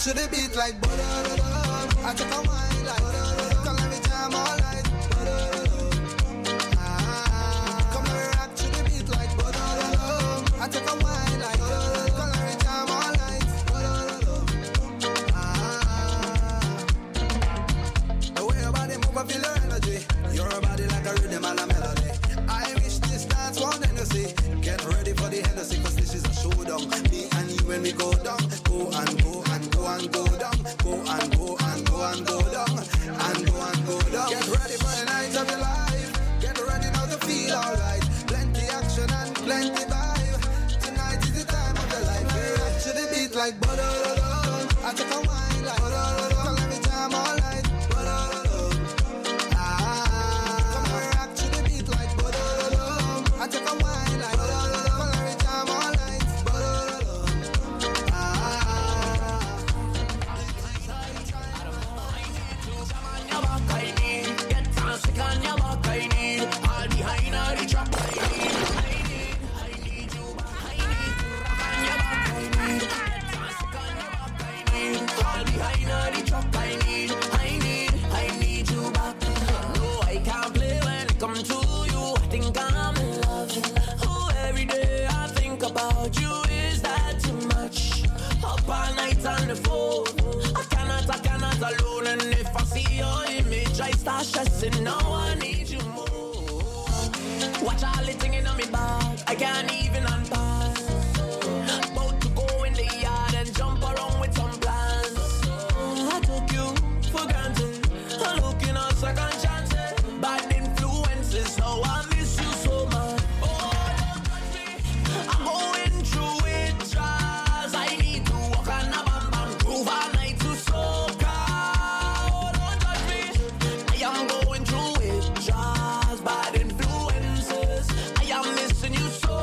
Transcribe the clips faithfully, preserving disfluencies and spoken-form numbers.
to the beat like ba-da-da-da. I take a wine like ba-da-da-da. Come let me jam all night. Ba-da-da-da. Ah, come let me rock to the beat like ba-da-da-da. I take a wine like ba-da-da-da. Come let me jam all night. Ba-da-da-da. Ah, the way your body move, I feel your energy. Your body like a rhythm and a melody. I wish this dance won't end to see. Get ready for the Hennessy, cause this is a showdown. Me and you when we go down. Go and go and go and go down. Go and go and go and go down. And go and go down. Get ready for the night of your life. Get ready now to feel alright. Plenty action and plenty vibe. Tonight is the time of your life. We rock to the beat like ba-da-da-da. I take a wine like ba-da-da-da. Come let me jam all night. Ba-da-da-da. Ah, come let me rock to the beat like ba-da-da-da. I take a wine like ba-da-da-da. Come let me jam all night. Ba-da-da-da. Ah. Get down, stick on your back, I need. All behind all the trap, I need. I need, I need you back, I need. Rock on your back, I need. Get down, stick on your back, I need. All behind all the trap, I need. I need, I need you back. No, I can't play when it comes to you. I think I'm in love. Oh, every day I think about you. Is that too much? Up all night on the phone. I cannot, I cannot alone. And if I see your image, I start stressing. Now I need you more. Watch all the thing in my bag. I can't even unpack. About to go in the yard and jump around with some plans. I took you for granted. I'm looking at second chances. Bad influences, so I miss you so much. Oh, don't touch me. I'm going through it, just I need to walk on a bam bam groove all night to soca. Oh, don't touch me. I am going through it, just bad influences. I am missing you so.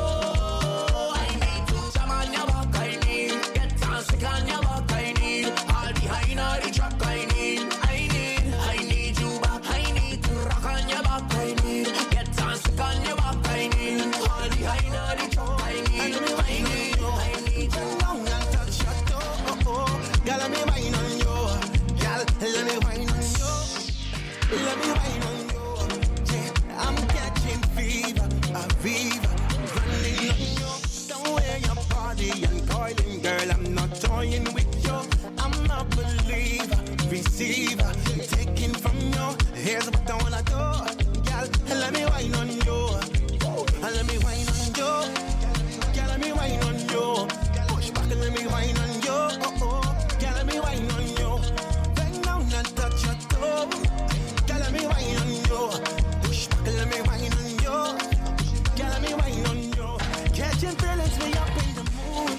I need to jam on your back, I need. Get down, stick on your back, I need. All behind all the track, I need. I need, I need you back, I need to rock on your back, I need. Get down, stick on your back, I need. All behind all the track, I need. I need, I need you. Down and touch your toe, oh, oh. Girl, let me wine on you. Girl, let me wine on you. Let me wine on you. Yeah, I'm catching fever, a fever, running on you. Don't wear your body and coiling, girl. I'm not toying with you. I'm a believer, receiver, taking from you. Here's what I wanna do, girl. Let me wine on you. Let me wine on you. Girl, let me wine on you. Push back and let me wine on you. Oh, oh. Girl, let me wine on you. Bend down and touch your toe. Girl, let me wine on you. Push back and let me wine on you. Girl, let me wine on you. Catching feelings, we up in the mood.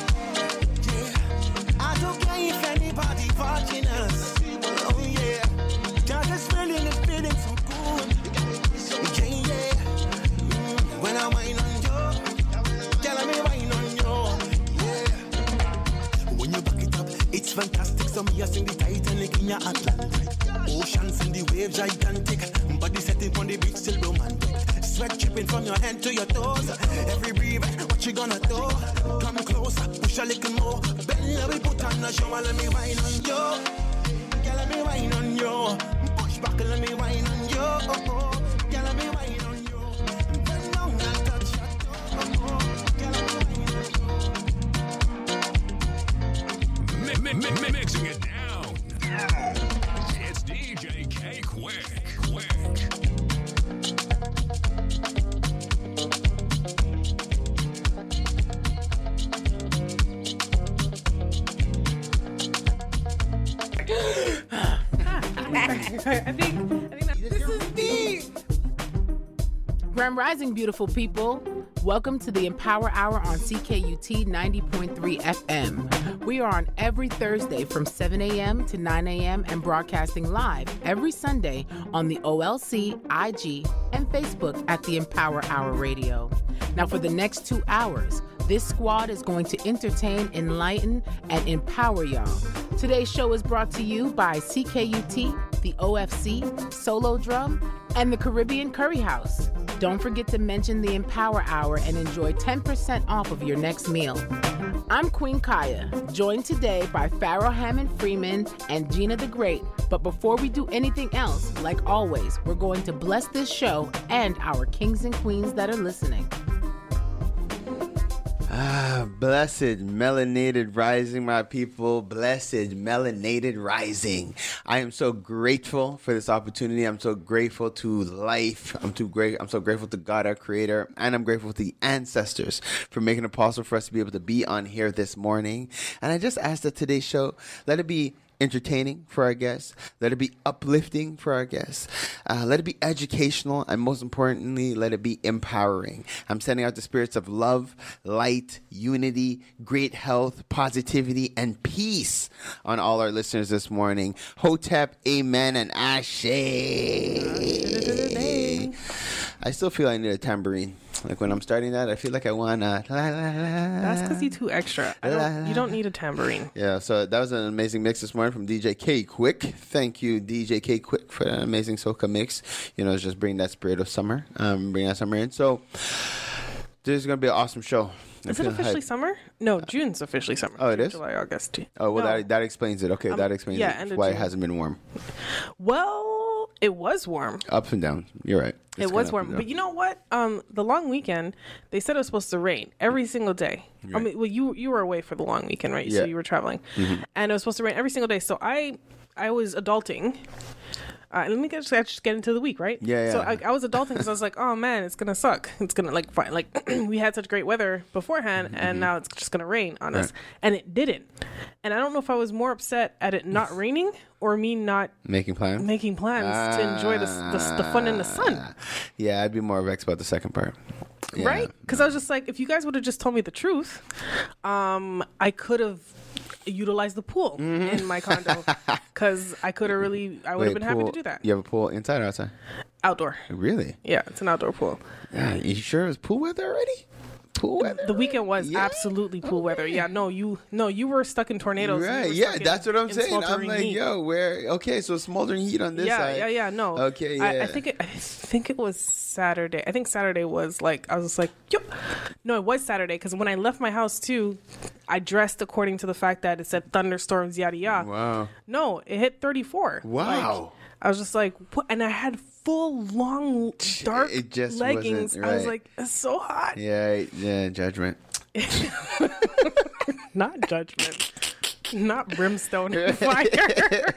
Yeah, I don't care if anybody watching us. Oh yeah, cause this feeling is feeling so good. Yeah, yeah. Mm, when I wine on you, girl, let me wine on you. Yeah. When you back it up, it's fantastic. So me a sing the Titanic in your Atlantic. Oceans and the waves gigantic. Body setting on the beach still romantic. Sweat dripping from your head to your toes. Every breath, what you gonna do? Come closer, push a little more. Bend let me put on the show and let me wine on you. Girl, let me wine on you. Push back and let me wine on you. Oh, oh. Girl, let me wine on you. Bend down and touch your toe. Oh, oh. Girl, let me wine on you. Mi- mi- mi- mi- mixing it down. It's D J K Quick. Quick. I think, I think that, this is deep. Grand Rising, beautiful people. Welcome to the Empower Hour on C K U T ninety point three F M. We are on every Thursday from seven a.m. to nine a.m. and broadcasting live every Sunday on the O L C, I G, and Facebook at the Empower Hour Radio. Now, for the next two hours, this squad is going to entertain, enlighten, and empower y'all. Today's show is brought to you by C K U T, the O F C, Solo Drum, and the Caribbean Curry House. Don't forget to mention the Empower Hour and enjoy ten percent off of your next meal. I'm Queen Kaya, joined today by Pharaoh Hammond Freeman and Gina the Great. But before we do anything else, like always, we're going to bless this show and our kings and queens that are listening. Ah, blessed melanated rising, my people. Blessed melanated rising. I am so grateful for this opportunity. I'm so grateful to life. I'm too great. I'm so grateful to God, our Creator, and I'm grateful to the ancestors for making it possible for us to be able to be on here this morning. And I just ask that today's show, let it be entertaining for our guests. Let it be uplifting for our guests. Uh, let it be educational. And most importantly, let it be empowering. I'm sending out the spirits of love, light, unity, great health, positivity, and peace on all our listeners this morning. Hotep, amen, and ashe. I still feel I need a tambourine. Like when I'm starting that, I feel like I want to. That's because you're too extra. I don't, you don't need a tambourine. Yeah, so that was an amazing mix this morning from D J K Quick. Thank you, D J K Quick, for an amazing soca mix. You know, it's just bring that spirit of summer, um, bring that summer in. So this is going to be an awesome show. Is it officially hyped. Summer? No, June's officially summer. Oh, it June, is? July, August. Oh, well, no. that that explains it. Okay, um, that explains yeah, it. Why June. It hasn't been warm. Well, it was warm. Ups and downs. You're right. It's it was warm. But you know what? Um, the long weekend, they said it was supposed to rain every single day. Right. I mean, well, you you were away for the long weekend, right? Yeah. So you were traveling. Mm-hmm. And it was supposed to rain every single day. So I I was adulting. Uh, let me just, just get into the week, right? Yeah, yeah. So I, I was adulting because I was like, oh man, it's gonna suck. It's gonna like fine. Like we had such great weather beforehand, mm-hmm. and now it's just gonna rain on right. us, and it didn't. And I don't know if I was more upset at it not raining or me not making plans, making plans uh, to enjoy the, the the fun in the sun. Yeah, I'd be more vexed about the second part. Yeah. Right? Because I was just like, if you guys would have just told me the truth, um, I could have utilize the pool mm-hmm. in my condo because I could have really I would have been pool, happy to do that. You have a pool inside or outside? Outdoor. Really? Yeah, it's an outdoor pool. Yeah, you sure it was pool weather already? Pool weather? The weekend was yeah? absolutely pool okay. weather. Yeah, no, you no, you were stuck in tornadoes. Right, yeah, in, that's what I'm saying. I'm like, heat. yo, where okay, so smoldering heat on this yeah, side. Yeah, yeah, no. Okay, yeah. I, I think it I think it was Saturday. I think Saturday was like I was just like, yo. No, it was Saturday because when I left my house too, I dressed according to the fact that it said thunderstorms, yada yada. Wow. No, it hit thirty-four. Wow. Like, I was just like, what? And I had full, long, dark it just leggings. Right. I was like, it's so hot. Yeah, yeah, judgment. Not judgment. Not brimstone and fire.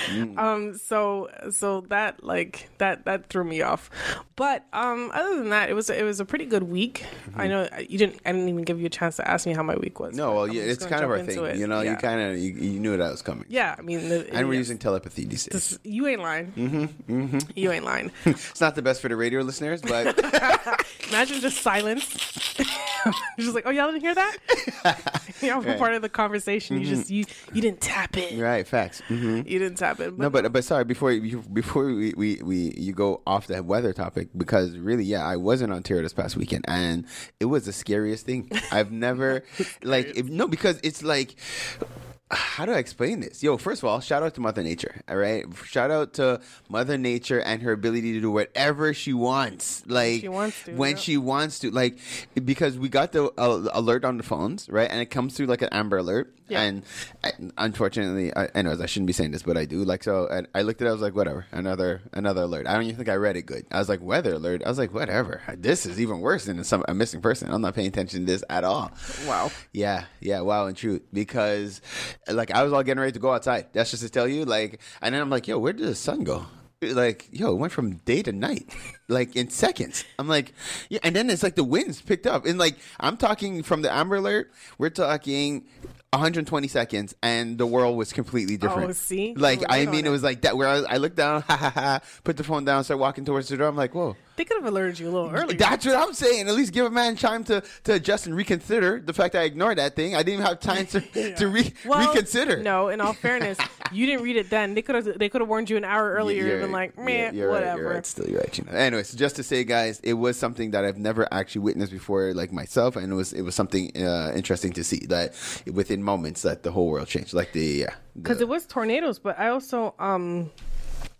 um so so that like that that threw me off, but um other than that, it was it was a pretty good week. Mm-hmm. I know you didn't I didn't even give you a chance to ask me how my week was. No, well, yeah, it's kind of our thing, it. you know. Yeah. You kind of you, you knew that was coming. Yeah, I mean, the, and we're yes. using telepathy these days. This, you ain't lying. Mm-hmm, mm-hmm. You ain't lying. It's not the best for the radio listeners, but imagine just silence. Just like, oh, y'all didn't hear that? You know, right. part of the conversation. Mm-hmm. You just you you didn't tap it. Right, facts. Mm-hmm. You didn't tap it. But no, but but sorry, before you before we, we, we you go off the weather topic, because really, yeah, I was in Ontario this past weekend, and it was the scariest thing I've never like. If, no, because it's like. How do I explain this? Yo, first of all, shout out to Mother Nature, all right? Shout out to Mother Nature and her ability to do whatever she wants. Like, she wants to, when yeah. she wants to. Like, because we got the uh, alert on the phones, right? And it comes through like an Amber Alert. Yeah. And I, unfortunately, I, anyways, I shouldn't be saying this, but I do. Like, so I, I looked at it, I was like, whatever, another another alert. I don't even think I read it good. I was like, weather alert. I was like, whatever. This is even worse than some, a missing person. I'm not paying attention to this at all. Wow. Yeah, yeah, wow, and truth. Because, like, I was all getting ready to go outside. That's just to tell you, like, and then I'm like, yo, where did the sun go? Like, yo, it went from day to night, like in seconds. I'm like, yeah, and then it's like the winds picked up, and like I'm talking from the Amber Alert, we're talking one hundred twenty seconds, and the world was completely different. Oh, see, like I mean, it. it was like that. Where I, I looked down, ha ha ha, put the phone down, started walking towards the door. I'm like, whoa. They could have alerted you a little earlier. That's what I'm saying. At least give a man time to, to adjust and reconsider the fact that I ignored that thing. I didn't even have time to, yeah. to re- well, reconsider. No, in all fairness, you didn't read it then. They could have they could have warned you an hour earlier and been like, meh, you're whatever. Right, you're right. Still, you're right. You know. Anyways, just to say, guys, it was something that I've never actually witnessed before, like myself, and it was it was something uh, interesting to see that within moments that the whole world changed. Like the yeah, because it was tornadoes, but I also um.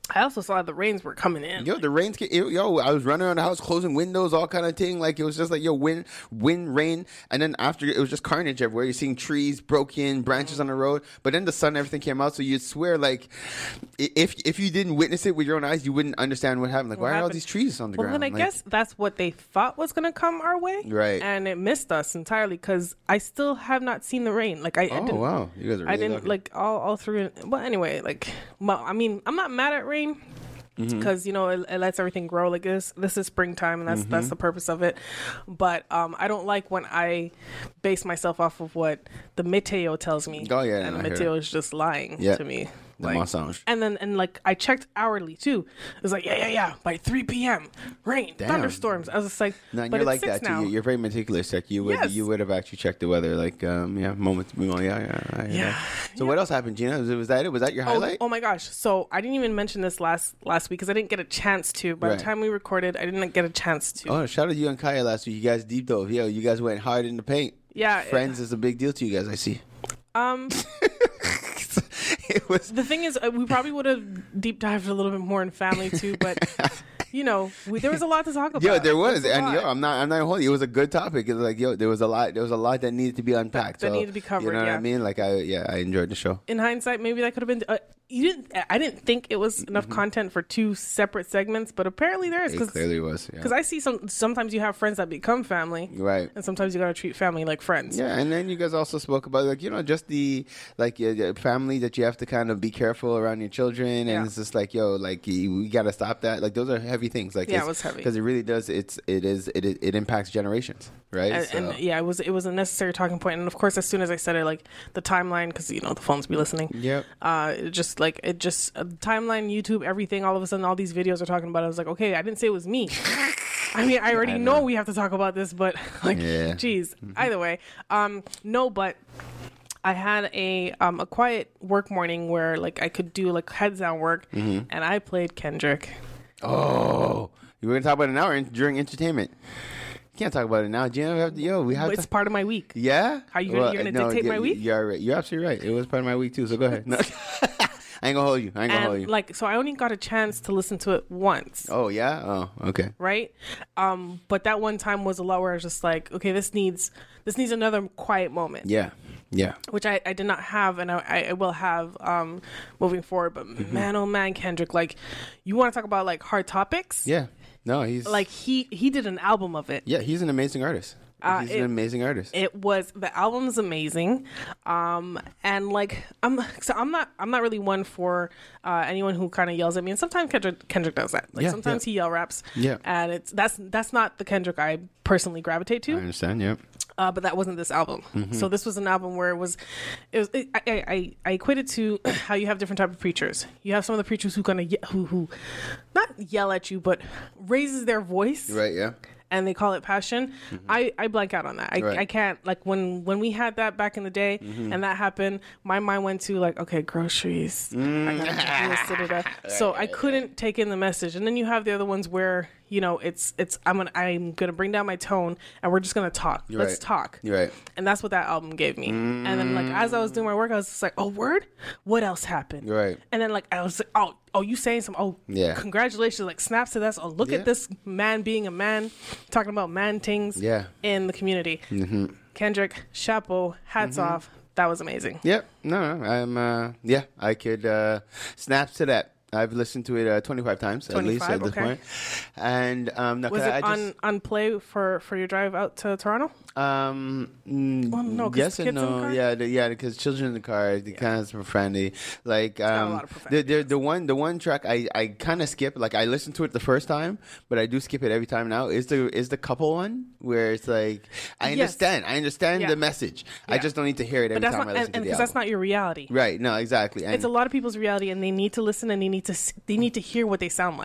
I also saw the rains were coming in. Yo, the rains, ca- yo, I was running around the house, closing windows, all kind of thing. Like, it was just like, yo, wind, wind, rain. And then after, it was just carnage everywhere. You're seeing trees broken, branches on the road. But then the sun and everything came out. So you'd swear, like, i- if if you didn't witness it with your own eyes, you wouldn't understand what happened. Like, What why are all happened? these trees on the Well, ground? then I Like, guess that's what they thought was going to come our way. Right. And it missed us entirely because I still have not seen the rain. Like, I, I Oh, didn't, wow. You guys are really I didn't, lucky. like, all, all through it. Well, anyway, like, well, I mean, I'm not mad at rain. Mm-hmm. Because you know it, it lets everything grow. Like this, this is springtime, and that's Mm-hmm. that's the purpose of it. But um, I don't like when I base myself off of what the meteo tells me. Oh, yeah, and I the hear meteo is just lying Yeah. to me. The Like, mensonge. and then and like I checked hourly too. It was like yeah yeah yeah by three p.m. rain, Damn. thunderstorms. I was just like, No, and but you're it's like six that now. too. You're very meticulous. Like you would, Yes. you would have actually checked the weather. Like, um, yeah, moments. Yeah, yeah, yeah. I hear Yeah. that. So what else happened, Gina? Was, was that it? Was that your Oh, highlight? oh my gosh! So I didn't even mention this last last week because I didn't get a chance to. By Right. the time we recorded, I didn't get a chance to. Oh, shout out to you and Kaya last week. You guys deep dove. Yo, you guys went hard in the paint. Yeah, Friends is a big deal to you guys. I see. Um, It was. the thing is, uh, we probably would have deep dived a little bit more in family too, but you know, we, there was a lot to talk about. Yo, there was, There's a and lot. yo, I'm not, I'm not holding you. It was a good topic. It was like, yo, there was a lot, there was a lot that needed to be unpacked. That so, needed to be covered, You know what yeah. I mean? Like, I, yeah, I enjoyed the show. In hindsight, maybe that could have been. Uh, you didn't. I didn't think it was enough content for two separate segments, but apparently there is. It clearly was. Yeah. Because I see some. Sometimes you have friends that become family, Right. and sometimes you gotta treat family like friends. Yeah, and then you guys also spoke about like you know just the like uh, the family that you have to kind of be careful around your children, and Yeah. it's just like yo, like you, we got to stop that. Like those are heavy things. Like Yeah, it was heavy. because it really does. It's it is it it, it impacts generations, right? And, So- and yeah, it was it was a necessary talking point, and of course, as soon as I said it, like the timeline, because you know the phones be listening. Yep. Uh, it just like it just uh, timeline, YouTube, everything. All of a sudden, all these videos are talking about it. I was like, okay, I didn't say it was me. I mean, I already I know. know. we have to talk about this, but like, Yeah. geez. Either way, um, no, but I had a um a quiet work morning where like I could do like heads down work, Mm-hmm. and I played Kendrick. Oh, you were gonna talk about it now or in, during entertainment? You can't talk about it now, Gina. We have to, yo, we have It's to. part of my week. Yeah. How you gonna- you're gonna dictate yeah, my week? You're right. You're absolutely right. It was part of my week too. So go ahead. No. I ain't gonna hold you. I ain't gonna hold And you. like, so I only got a chance to listen to it once. Oh yeah. Oh okay. Right, um, but that one time was a lot where I was just like, okay, this needs this needs another quiet moment. Yeah. Yeah. Which I, I did not have, and I, I will have um, moving forward. But Mm-hmm. man, oh man, Kendrick, like, you want to talk about like hard topics? Yeah. No, he's Like he he did an album of it. yeah, he's an amazing artist. Uh, he's it- an amazing artist. It was the album's amazing, um, and like I'm so I'm not I'm not really one for uh, anyone who kind of yells at me, and sometimes Kendrick Kendrick does that. Like Yeah, sometimes yeah. he yell raps, Yeah. and it's that's that's not the Kendrick I personally gravitate to. I understand. Yeah. Uh, but that wasn't this album. Mm-hmm. So this was an album where it was, it was. It, I, I I equate it to how you have different type of preachers. You have some of the preachers who kind of ye- who who, not yell at you, but raises their voice, Right. Yeah. and they call it passion. I, I blank out on that. I, Right. I can't like when when we had that back in the day, and that happened. My mind went to like, okay, groceries. I gotta do this, da, da, da. So I couldn't take in the message. And then you have the other ones where you know it's it's I'm gonna I'm gonna bring down my tone, and we're just gonna talk. You're Let's right. talk. You're right. And that's what that album gave me. And then like as I was doing my work, I was just like, oh word, what else happened? You're right. And then like I was like, oh oh you saying some oh Yeah. congratulations, like snaps to that. Oh look Yeah. at this man being a man, talking about man things Yeah. in the community. Mm-hmm. Kendrick, chapeau, hats Mm-hmm. off. That was amazing. Yep. No, no. I'm. Uh, yeah. I could. Uh, snaps to that. I've listened to it uh, twenty-five times at least at twenty-five, this okay. point. And um, no, Was 'cause it I just, on on play for for your drive out to Toronto? Um, mm, Well, no, 'cause yes kids and in the no. car? Yeah, the, yeah, because children in the car, they kind of friendly. Like, got a um, lot of the, profanity, the the one the one track I, I kind of skip. Like, I listened to it the first time, but I do skip it every time now. Is the is the couple one where it's like I Yes. understand, I understand Yeah. the message. I Yeah. just don't need to hear it every But that's time not I and listen to the because album. that's not your reality. Right? No, exactly. And, It's a lot of people's reality, and they need to listen, and they need to s- they need to hear what they sound like.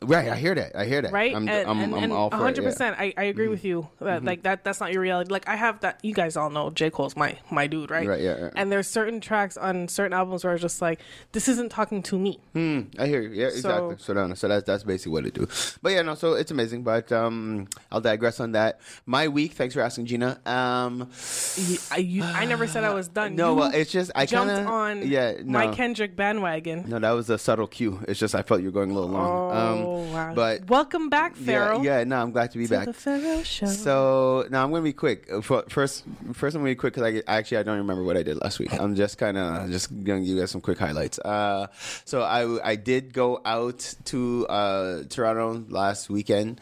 Right, I hear that. I hear that. Right, I'm, and, I'm, and, I'm and all for one hundred it. percent. I, I agree with you that Mm-hmm. like that that's not your reality. Like I have that. You guys all know J. Cole's my my dude, right? Right, yeah, yeah. And there's certain tracks on certain albums where it's just like, this isn't talking to me. Yeah. Mm, I hear you. Yeah, exactly. So, so, so that's that's basically what it do. But yeah, no. So it's amazing. But um, I'll digress on that. My week. Thanks for asking, Gina. Um, You, I, you, I never said I was done. no, You well, it's just I jumped kind of on yeah. No. my Kendrick bandwagon. No, that was a subtle cue. It's just I felt you were going a little long. Oh um, wow! But welcome back, Pharaoh. yeah, yeah. No, I'm glad to be to back. the Pharaoh Show. So now I'm gonna be quick. Uh, for- First, first I'm gonna be quick because I actually I don't remember what I did last week. I'm just kind of just gonna give you guys some quick highlights. Uh, so I I did go out to uh, Toronto last weekend,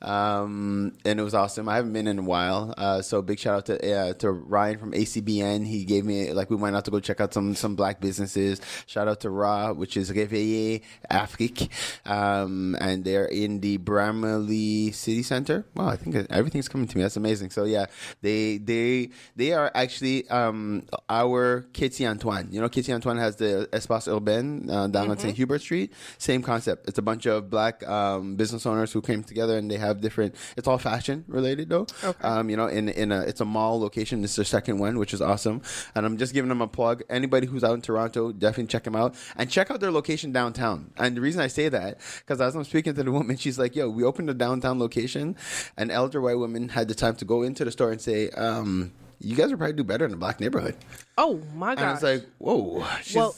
um, and it was awesome. I haven't been in a while, uh, so big shout out to uh, to Ryan from A C B N. He gave me like we went out to go check out some some black businesses. Shout out to Ra, which is Réveillé Afrique, um, and they're in the Bramalea City Center. Wow, I think everything's coming to me. That's amazing. So yeah, they they they are actually um, our Kitty Antoine. You know, Kitty Antoine has the Espace Urbain uh, down on Saint Hubert Street. Same concept. It's a bunch of black um, business owners who came together and they have different. It's all fashion related though. Okay. Um, you know, in in a it's a mall location. This is their second one, which is awesome. And I'm just giving them a plug. Anybody who's out in Toronto, definitely check them out and check out their location downtown. And the reason I say that because as I'm speaking to the woman, she's like, "Yo, we opened a downtown location." An elder white woman had the time to go into the store and say, um, "You guys would probably do better in a black neighborhood." Oh my And I was god! like, "Whoa!" She's, Well,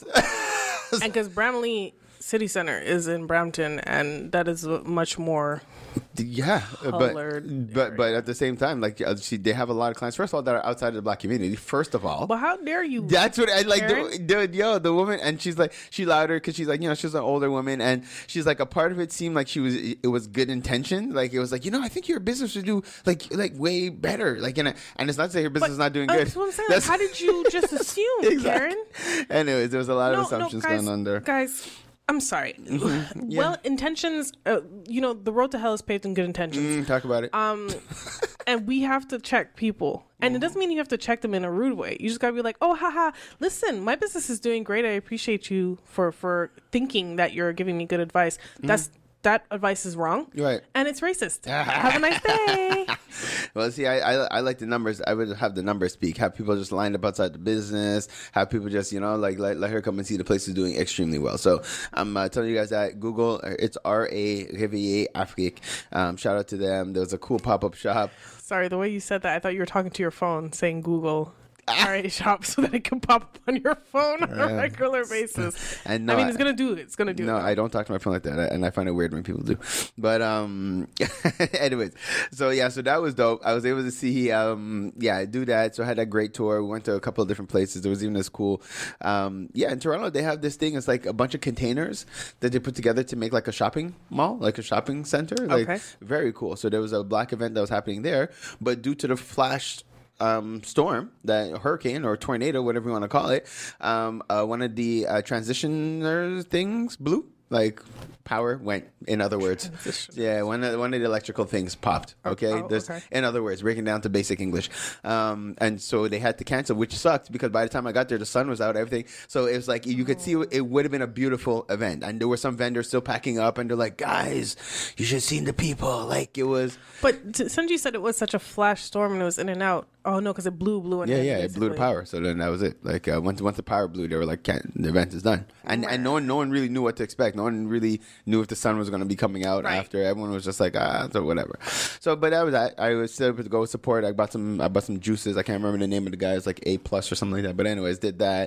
and because Bramalea City Center is in Brampton, and that is a much more. yeah, but Colored but but at the same time, like uh, she, they have a lot of clients. First of all, that are outside of the black community. First of all, But how dare you? that's what I like. The, Karen? dude, yo, the woman, and she's like, she louder because she's like, you know, she's an older woman, and she's like, a part of it seemed like she was, it was good intention. Like it was like, you know, I think your business would do like, like way better. Like, and, and it's not to say your business is not doing uh, good. That's what I'm saying. Like, how did you just assume, Exactly. Karen? Anyways, there was a lot of No, no, assumptions guys, going on there. guys. I'm sorry. Yeah. Well, intentions. Uh, you know, the road to hell is paved in good intentions. Mm, talk about it. Um, and we have to check people, and it doesn't mean you have to check them in a rude way. You just gotta be like, "Oh, haha! Listen, my business is doing great. I appreciate you for for thinking that you're giving me good advice. That's that advice is wrong, Right. And it's racist. Have a nice day." Well, see, I, I I like the numbers. I would have the numbers speak. Have people just lined up outside the business. Have people just, you know, like let, let her come and see the place is doing extremely well. So I'm uh, telling you guys that Google, it's R A Réveillé Afrique. Um, shout out to them. There was a cool pop up shop. Sorry, the way you said that, I thought you were talking to your phone, saying Google. All right, shop so that it can pop up on your phone on a regular basis. And no, I mean, it's gonna do it. It's gonna do No, it. I don't talk to my phone like that, and I find it weird when people do. But um, anyways, so yeah, so that was dope. I was able to see, um, yeah, do that. So I had a great tour. We went to a couple of different places. There was even this cool, um, yeah, in Toronto they have this thing. It's like a bunch of containers that they put together to make like a shopping mall, like a shopping center. Like Okay. very cool. So there was a black event that was happening there, but due to the flash um, storm, that hurricane or tornado, whatever you want to call it, um, uh, one of the uh, transitioner things blew. Like power went. In other words, yeah, one of one of the electrical things popped. Okay, Oh, There's, okay. in other words, breaking down to basic English, um, and so they had to cancel, which sucked because by the time I got there, the sun was out, everything. So it was like you could see it would have been a beautiful event, and there were some vendors still packing up, and they're like, "Guys, you should have seen the people." Like it was. But t- Sanji said it was such a flash storm and it was in and out. Oh no, because it blew, blew, and Yeah, then yeah, it blew the basically- power. So then that was it. Like uh, once once the power blew, they were like, Can't, "The event is done." And and no one no one really knew what to expect. No one really knew if the sun was going to be coming out Right. after. Everyone was just like, ah, so whatever. So, but that was that. I was still able to go support. I bought some. I bought some juices. I can't remember the name of the guy. It's like A plus or something like that. But anyways, did that.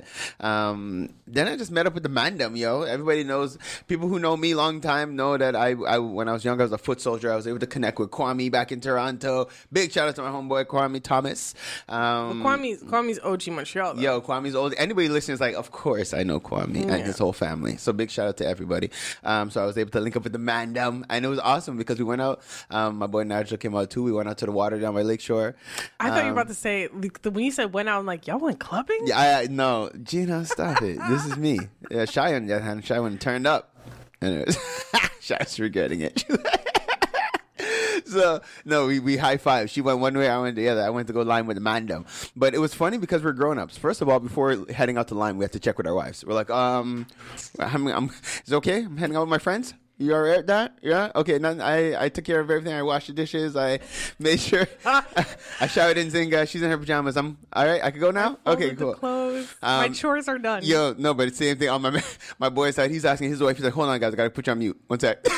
Um, then I just met up with the Mandem, yo. Everybody knows. People who know me long time know that I, I when I was younger, I was a foot soldier. I was able to connect with Kwame back in Toronto. Big shout out to my homeboy Kwame Thomas. Um, Kwame's Kwame's O G Montreal. Though. Yo, Kwame's old. Anybody listening is like, of course I know Kwame and his whole family. So big shout out to everybody. Um, so I was able to link up with the Mandem, and it was awesome because we went out. Um, my boy Nigel came out too. We went out to the water down by Lakeshore. I thought you were Um, about to say like, the, when you said went out. I'm like, y'all went clubbing. Yeah, I, I no, Gina, stop it. This is me. Yeah, Shy on the other hand, Shy one turned up, and it was Shy's regretting it. So no, we, we high five. She went one way, I went the other. I went to go line with the Mandem, but it was funny because we're grown ups. First of all, before heading out to line, we have to check with our wives. We're like, um, I'm, I'm, is it okay? I'm heading out with my friends. You all right, that? Yeah? Okay, none, I, I took care of everything. I washed the dishes. I made sure. I showered in Zinga. She's in her pajamas. I'm all right. I can go now? Okay, Folded cool. The clothes. Um, My chores are done. Yo, no, but it's the same thing on my my boy's side. He's asking his wife. He's like, hold on, guys. I got to put you on mute. One sec.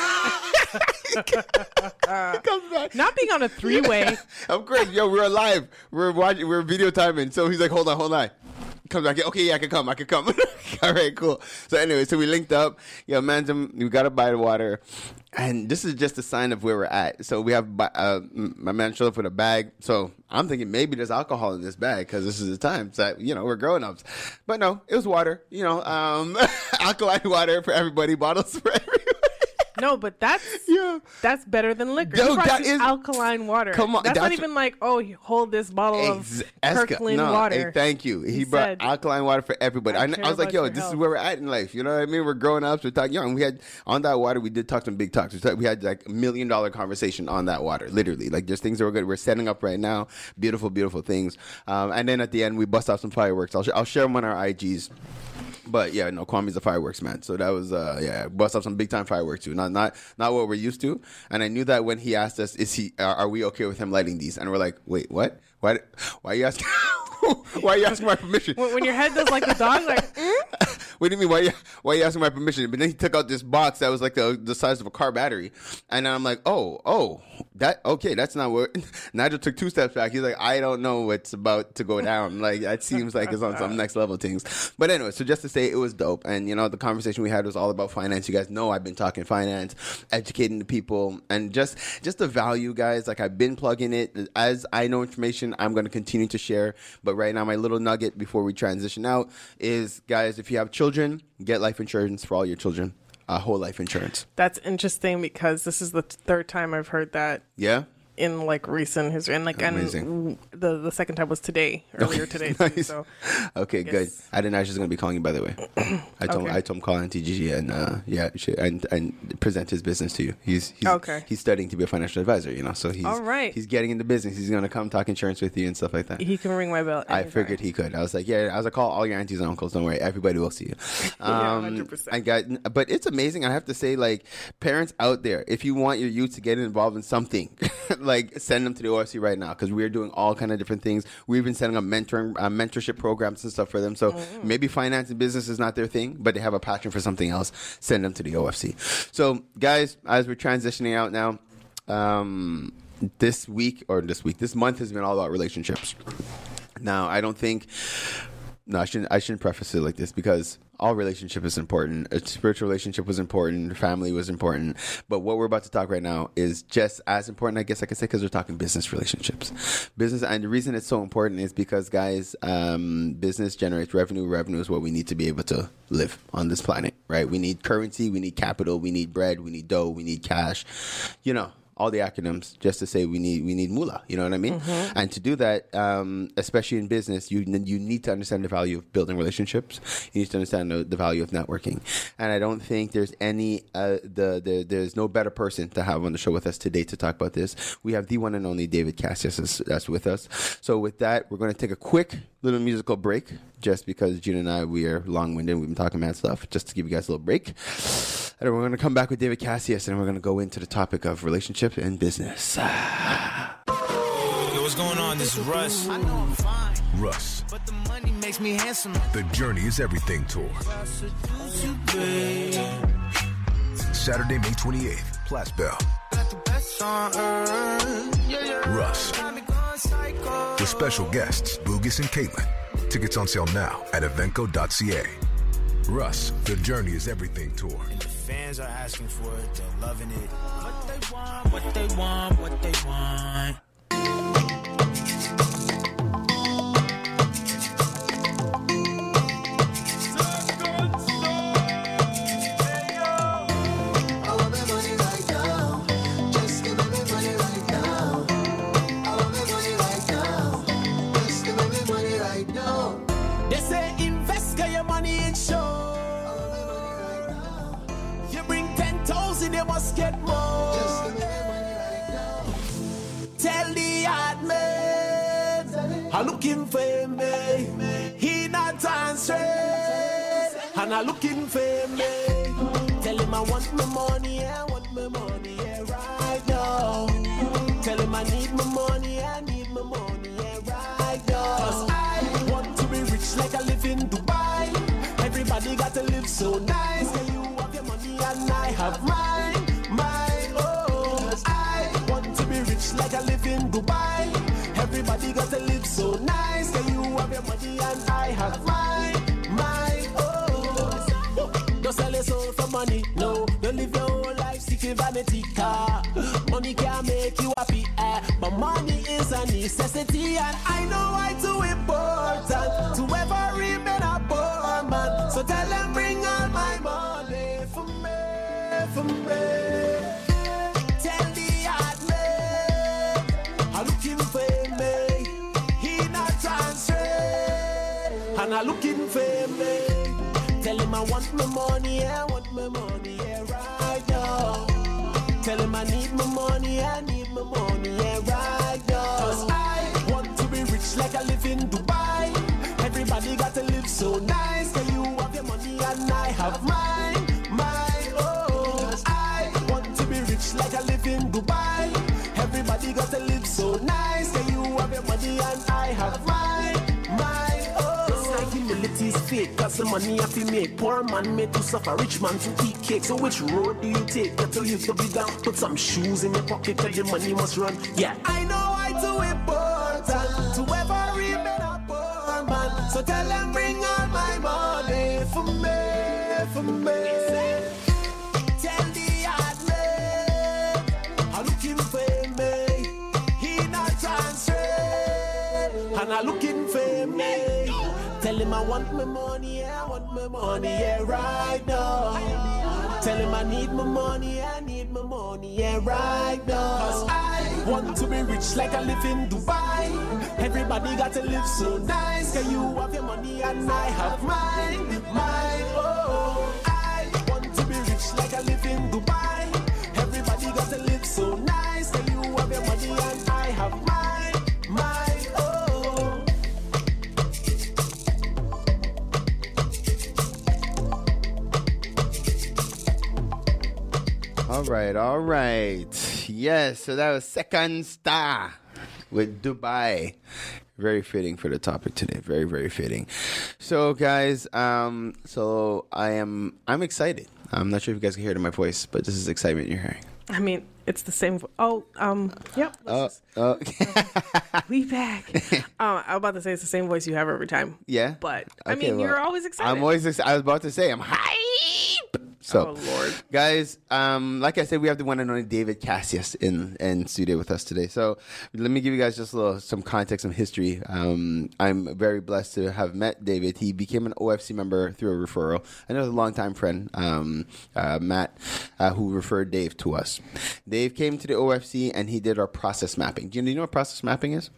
Comes back. Not being on a three-way. I'm crazy. Yo, we're live. We're watching. We're video timing. So he's like, hold on, hold on. Comes back. Okay, yeah, I can come. I can come. All right, cool. So anyway, so we linked up. Yo, man, we got to buy the water. And this is just a sign of where we're at. So we have, uh, my man showed up with a bag. So I'm thinking maybe there's alcohol in this bag because this is the time. So, you know, we're grown-ups. But no, it was water. You know, um, alkaline water for everybody, bottles for everybody. No, but that's Yeah. that's better than liquor. Yo, You brought that you is- alkaline water. Come on, that's, not that's- even like, oh, you hold this bottle Ex- of Esca- Kirkland no, water. eh, thank you. He, He brought said, alkaline water for everybody. "I I, care I was like, about yo, your this is health." where we're at in life. You know what I mean? We're growing up. So we're talking, young. We had on that water. We did talk some big talks. We, talk, we had like a million dollar conversation on that water. Literally, like there's things that we're good. We're setting up right now. Beautiful, beautiful things. Um, and then at the end, we bust out some fireworks. I'll sh- I'll share them on our I Gs. But yeah, no, Kwame's a fireworks man. So that was uh yeah, bust up some big time fireworks too. Not not not what we're used to. And I knew that when he asked us, is he are, are we okay with him lighting these? And we're like, wait, what? Why why are you asking why are you asking my permission? When, when your head does like the dog, like, mm? What do you mean? Why you, why you asking my permission? But then he took out this box that was like the the size of a car battery, and then I'm like, oh, oh, that okay, that's not what. Nigel took two steps back. He's like, I don't know what's about to go down. Like that seems like it's on some next level things. But anyway, so just to say, it was dope, and you know, the conversation we had was all about finance. You guys know I've been talking finance, educating the people, and just just the value, guys. Like I've been plugging it as I know information. I'm going to continue to share. But right now, my little nugget before we transition out is, guys, if you have children, get life insurance for all your children. Uh, whole life insurance. That's interesting because this is the third time I've heard that Yeah? in like recent history, and like Amazing. and the the second time was today, earlier today. Too, Nice. so Okay, Yes. good. I didn't know she was going to be calling you, by the way. I told Okay. I told him call Auntie Gigi and uh, yeah, she, and and present his business to you. He's he's Okay. he's studying to be a financial advisor, you know. So he's All right. He's getting into business. He's going to come talk insurance with you and stuff like that. he can ring my bell. I anytime. figured he could. I was like, yeah. I was like, call all your aunties and uncles. Don't worry, everybody will see you. Yeah, Um, one hundred percent. I got, but it's amazing. I have to say, like, parents out there, if you want your youth to get involved in something, like, send them to the O F C right now because we're doing all kind of different things. We're even setting up mentoring, uh, mentorship programs and stuff for them. So Mm-hmm. maybe finance and business is not their thing, but they have a passion for something else. Send them to the O F C. So, guys, as we're transitioning out now, um, this week or this week, this month has been all about relationships. Now, I don't think. No, I shouldn't. I shouldn't preface it like this because all relationship is important. A spiritual relationship was important. Family was important. But what we're about to talk right now is just as important, I guess I could say, because we're talking business relationships. Business, and the reason it's so important is because, guys, um, business generates revenue. Revenue is what we need to be able to live on this planet, right? We need currency. We need capital. We need bread. We need dough. We need cash. You know. All the acronyms just to say we need we need moolah, you know what I mean? Mm-hmm. And to do that, um, especially in business, you you need to understand the value of building relationships. You need to understand the, the value of networking. And I don't think there's any uh, the, the there's no better person to have on the show with us today to talk about this. We have the one and only David Cassius that's, that's with us. So with that, we're going to take a quick little musical break, just because Gina and I, we are long-winded. We've been talking mad stuff, just to give you guys a little break. And then we're going to come back with David Cassius, and we're going to go into the topic of relationship and business. Yo, what's going on? This is Russ. I know I'm fine, Russ, but the money makes me handsome. the Journey is Everything tour. Saturday, May twenty-eighth, Platts Bell. Got the best on earth. Yeah, yeah. Russ, Got me going psycho. with special guests, Bugis and Caitlin. Tickets on sale now at eventco dot c a. Russ, the Journey is Everything tour. The fans are asking for it. They're loving it. What they want, what they want, what they want. I want my money right now. Just give me my money right now. I want my money right now. Just give me my money right now. They say invest, get your money in show. I want my money right now. You bring ten thousand, you must get more. Just give me my money right now. Tell the hard man, I'm looking for me. He not answering, and I'm looking for me. Tell him him I want my money, I want my money, yeah, right now. Tell him I need my money, I need my money, yeah, right now. Cause I want to be rich like I live in Dubai. Everybody got to live so nice. Can you have your money and I have mine, mine, oh. I want to be rich like I live in Dubai. Everybody got to live so nice. Can you have your money and I have mine, mine, oh. Don't sell your soul for money, no. Don't live your whole life seeking vanity car. Money can make you happy, eh? But money is a necessity, and I know why too important to ever remain a poor man. So tell them bring all my money for me, for me. Tell the hard man I'm looking for me. He not transfer, and I'm looking for me. Tell him I want my money, I want my money, yeah, right now. Tell him I need my money, I need my money, yeah, right now. Cause I want to be rich like I live in Dubai. Everybody got to live so nice. Can you have your money and I have mine, mine, oh. I want to be rich like I live in Dubai. Everybody got to live so nice. Can you have your money and I have mine, mine, oh. It's like humility is fake, cause the money have to make. Poor man made to suffer, rich man to eat cake. So which road do you take? Get to live to be down. Put some shoes in your pocket cause the money must run. Yeah, I know I too important to ever remain a poor man. So tell them bring all my money for me, for me. Tell the hard man I'm looking for me. He not transfer, and I'm looking for me. Tell him I want my money, I want my money, yeah, right now. Tell him I need my money, I need my money, yeah, right now. Cause I want to be rich like I live in Dubai. Everybody got to live so nice. Can you have your money and I have mine, mine, oh. I want to be rich like I live in Dubai. Everybody got to live so nice. Can you have your money and I have mine, mine, oh. All right, all right. Yes, so that was Second Star with Dubai. Very fitting for the topic today. Very, very fitting. So, guys, um, so I am, I'm excited. I'm not sure if you guys can hear it in my voice, but this is excitement you're hearing. I mean, it's the same. Vo- oh, um, yep. Oh, oh. We back. um, I was about to say it's the same voice you have every time. Yeah? But, I Okay, mean, well, you're always excited. I'm always excited. I was about to say, I'm hype. So, oh, Lord. Guys, um, like I said, we have the one and only David Cassius in, in studio with us today. So let me give you guys just a little, some context, some history. Um, I'm very blessed to have met David. He became an O F C member through a referral. I know a longtime friend, um, uh, Matt, uh, who referred Dave to us. Dave came to the O F C and he did our process mapping. Do you, do you know what process mapping is?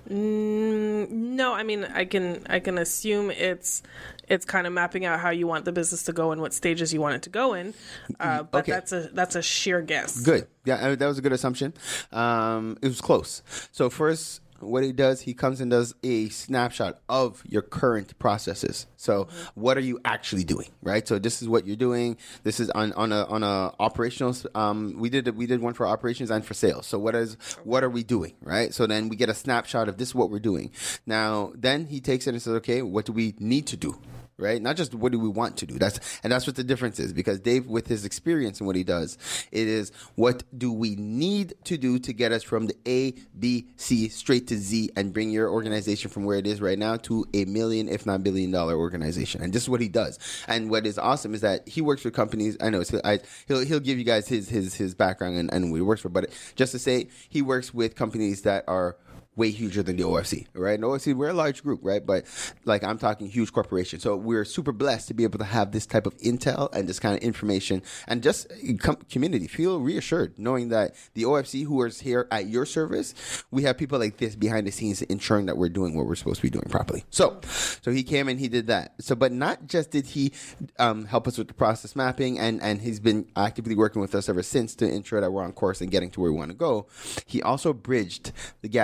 Mm, no, I mean, I can I can assume it's it's kind of mapping out how you want the business to go and what stages you want it to go in. Uh, but Okay. that's a that's a sheer guess. Good. Yeah, uh, that was a good assumption. Um, it was close. So first, what he does, he comes and does a snapshot of your current processes. So mm-hmm. what are you actually doing, right? So this is what you're doing. This is on, on a on a operational. Um, we did we did one for operations and for sales. So what is what are we doing, right? So then we get a snapshot of this is what we're doing. Now then he takes it and says, okay, what do we need to do? Right? Not just what do we want to do. That's and that's what the difference is, because Dave, with his experience and what he does, it is what do we need to do to get us from the A, B, C straight to Z and bring your organization from where it is right now to a million, if not billion dollar organization. And this is what he does. And what is awesome is that he works with companies. I know it's, I, he'll he'll give you guys his his his background and, and what he works for, but just to say, he works with companies that are way huger than the O F C, right? And O F C, we're a large group, right? But like I'm talking huge corporations. So we're super blessed to be able to have this type of intel and this kind of information and just com- community. Feel reassured knowing that the O F C who is here at your service, we have people like this behind the scenes ensuring that we're doing what we're supposed to be doing properly. So, so he came and he did that. So, but not just did he um, help us with the process mapping and, and he's been actively working with us ever since to ensure that we're on course and getting to where we want to go. He also bridged the gap between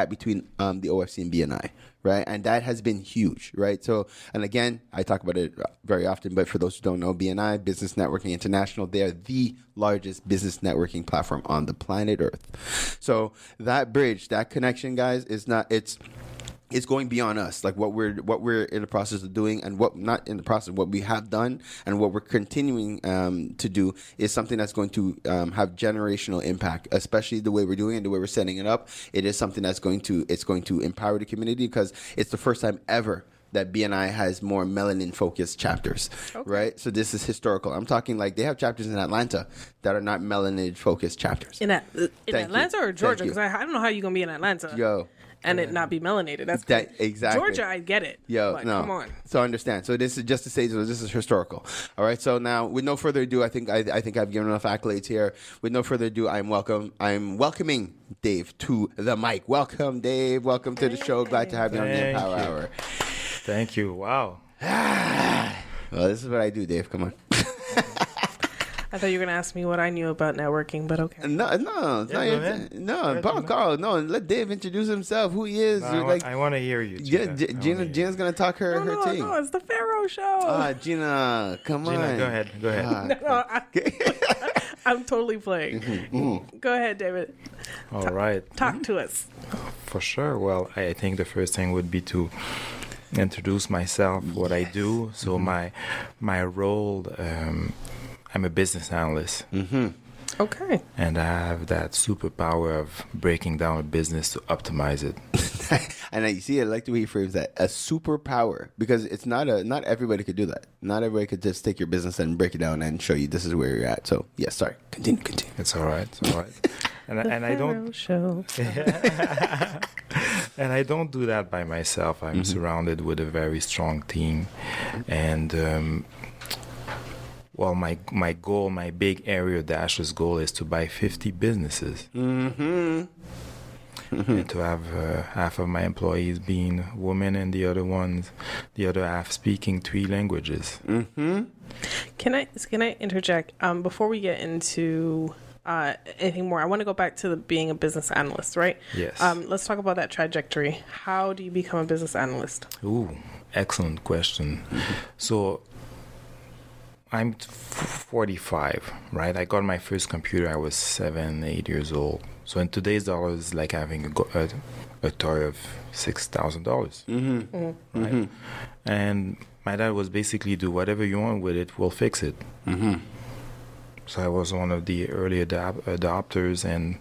between um, the O F C and B N I, right? And that has been huge, right? So, and again, I talk about it very often, but for those who don't know, B N I, Business Networking International, they are the largest business networking platform on the planet Earth. So that bridge, that connection, guys, is not, it's, it's going beyond us, like what we're what we're in the process of doing, and what not in the process, what we have done, and what we're continuing um, to do is something that's going to um, have generational impact. Especially the way we're doing it, the way we're setting it up. It is something that's going to it's going to empower the community, because it's the first time ever that B N I has more melanin-focused chapters, okay. right? So this is historical. I'm talking like they have chapters in Atlanta that are not melanin-focused chapters. In, a, in Atlanta you. or Georgia? Because I, I don't know how you're going to be in Atlanta. Yo. And it not be melanated. That's that, exactly. Georgia, I get it. Yo, but no. Come on. So understand. So this is just to say, so this is historical. All right. So now, with no further ado, I think I, I think I've given enough accolades here. With no further ado, I'm welcome. I'm welcoming Dave to the mic. Welcome, Dave. Welcome to the show. Glad to have you on the Empower Hour. Thank you. Wow. Well, this is what I do, Dave. Come on. I thought you were going to ask me what I knew about networking, but okay. No, no, it's yeah, not, no, Paul, Carl, no. Let Dave introduce himself, who he is. No, You're I, like, want, I want to hear you, Gina. Yeah, G- Gina, Gina's gonna talk her no, her no, thing. No, it's the Pharaoh show. Ah, Gina, come Gina, on. go ahead, go ahead. Ah, no, no, I, I'm totally playing. Mm-hmm. Go ahead, David. All Ta- right. Talk to us. For sure. Well, I think the first thing would be to introduce myself, what I do. So mm-hmm. my my role. Um, I'm a business analyst. Mm-hmm. Okay. And I have that superpower of breaking down a business to optimize it. And I see, I like the way he frames that, a superpower, because it's not a not everybody could do that. Not everybody could just take your business and break it down and show you this is where you're at. So yes, sorry, continue, continue. It's all right, it's all right. And the and I don't show. And I don't do that by myself. I'm mm-hmm. surrounded with a very strong team, and. Um, Well, my my goal, my big area dashes goal is to buy fifty businesses. Mm-hmm. And to have uh, half of my employees being women and the other ones, the other half speaking three languages. Mm-hmm. Can I can I interject um, before we get into uh, anything more? I want to go back to the, being a business analyst, right? Yes. Um, let's talk about that trajectory. How do you become a business analyst? Ooh, excellent question. So. I'm forty-five, right? I got my first computer. I was seven, eight years old. So in today's dollars, it's like having a, a, a toy of six thousand dollars, mm-hmm. mm-hmm. right? Mm-hmm. And my dad was basically, do whatever you want with it, we'll fix it. Mm-hmm. So I was one of the early adop- adopters, and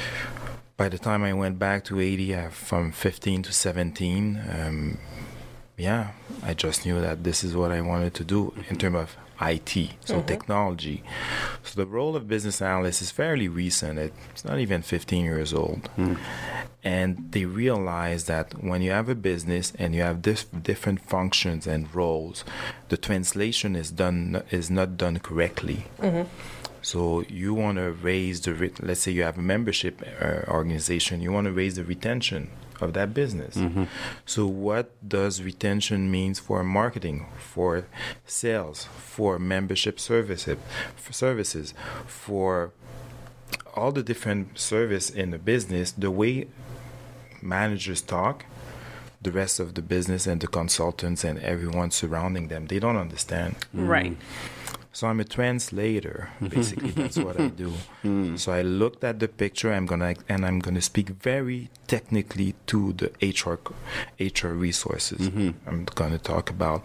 by the time I went back to eighty, uh, from fifteen to seventeen, um, yeah, I just knew that this is what I wanted to do in terms of I T, so mm-hmm. technology. So the role of business analyst is fairly recent. It's not even fifteen years old. Mm. And they realize that when you have a business and you have dif- different functions and roles, the translation is done is not done correctly. Mm-hmm. So you want to raise the, re- let's say you have a membership uh, organization, you want to raise the retention of that business. Mm-hmm. So what does retention means for marketing, for sales, for membership services, for services, for all the different service in the business, the way managers talk, the rest of the business and the consultants and everyone surrounding them, they don't understand. Mm. Right. So I'm a translator, basically. That's what I do. Mm. So I looked at the picture, I'm gonna and I'm gonna speak very technically to the H R H R resources. Mm-hmm. I'm gonna talk about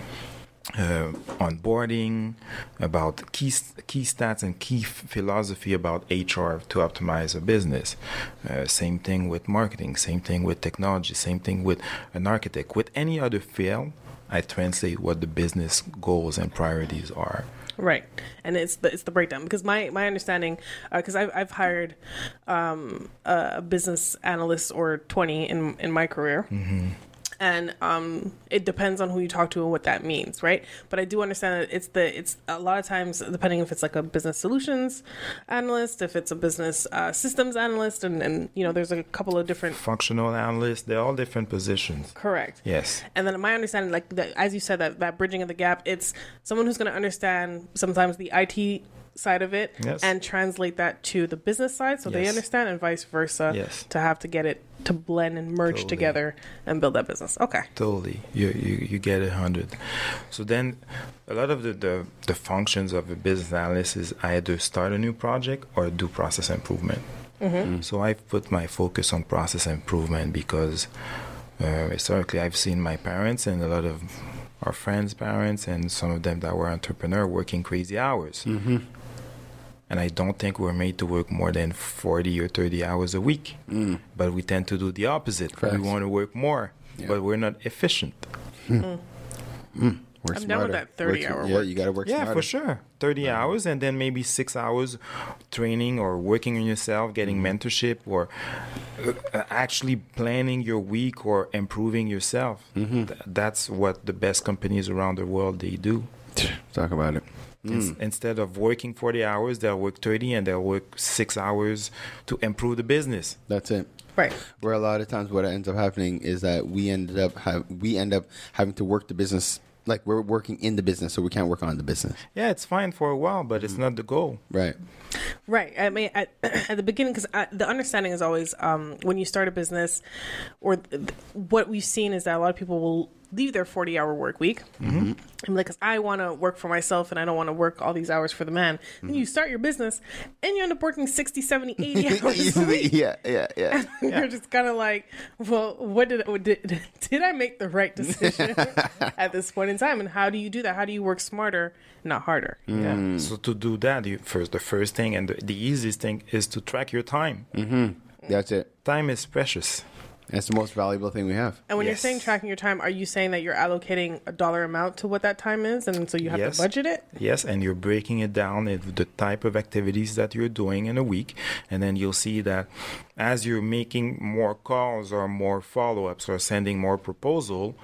uh, onboarding, about key key stats and key f- philosophy about H R to optimize a business. Uh, same thing with marketing. Same thing with technology. Same thing with an architect. With any other field, I translate what the business goals and priorities are. Right, and it's the it's the breakdown, because my my understanding, because uh, I've I've hired um, a business analyst or twenty in in my career. Mm-hmm. And um, it depends on who you talk to and what that means, right? But I do understand that it's the it's a lot of times, depending if it's like a business solutions analyst, if it's a business uh, systems analyst, and, and you know, there's a couple of different functional analysts. They're all different positions. Correct. Yes. And then my understanding, like the, as you said, that that bridging of the gap, it's someone who's going to understand sometimes the I T side of it Yes. and translate that to the business side so they Yes. understand, and vice versa, Yes. to have to get it to blend and merge Totally. together and build that business. Okay. Totally, you you, you get a hundred. So then, a lot of the, the the functions of a business analyst is either start a new project or do process improvement. Mm-hmm. So I've put my focus on process improvement because uh, historically I've seen my parents and a lot of our friends' parents and some of them that were entrepreneur working crazy hours. Mm-hmm. And I don't think we're made to work more than forty or thirty hours a week. Mm. But we tend to do the opposite. Facts. We want to work more, Yeah. but we're not efficient. Mm. Work I'm down with smarter. that thirty-hour Work- Yeah, work. you got to work Yeah, smarter. for sure. thirty hours and then maybe six hours training or working on yourself, getting mentorship or uh, actually planning your week or improving yourself. Mm-hmm. Th- that's what the best companies around the world, they do. Talk about it. Ins- Instead of working forty hours, they'll work thirty and they'll work six hours to improve the business. That's it. Right. Where a lot of times what ends up happening is that we ended up have we end up having to work the business like we're working in the business, so we can't work on the business. Yeah, it's fine for a while, but it's not the goal. Right. Right. I mean, at, at the beginning, because the understanding is always um, when you start a business, or th- what we've seen is that a lot of people will leave their forty-hour work week. Mm-hmm. I'm like, because I want to work for myself and I don't want to work all these hours for the man. Mm-hmm. Then you start your business and you end up working sixty, seventy, eighty hours a Easily. week. Yeah, yeah, yeah. You're just kind of like, well, what did, what did did I make the right decision at this point in time? And how do you do that? How do you work smarter, not harder? Yeah. So to do that, you first the first thing and the, the easiest thing is to track your time. Mm-hmm. That's it. Time is precious. That's the most valuable thing we have. And when you're Yes. saying tracking your time, are you saying that you're allocating a dollar amount to what that time is, and so you have Yes. to budget it? Yes, and you're breaking it down into the type of activities that you're doing in a week, and then you'll see that as you're making more calls or more follow-ups or sending more proposal,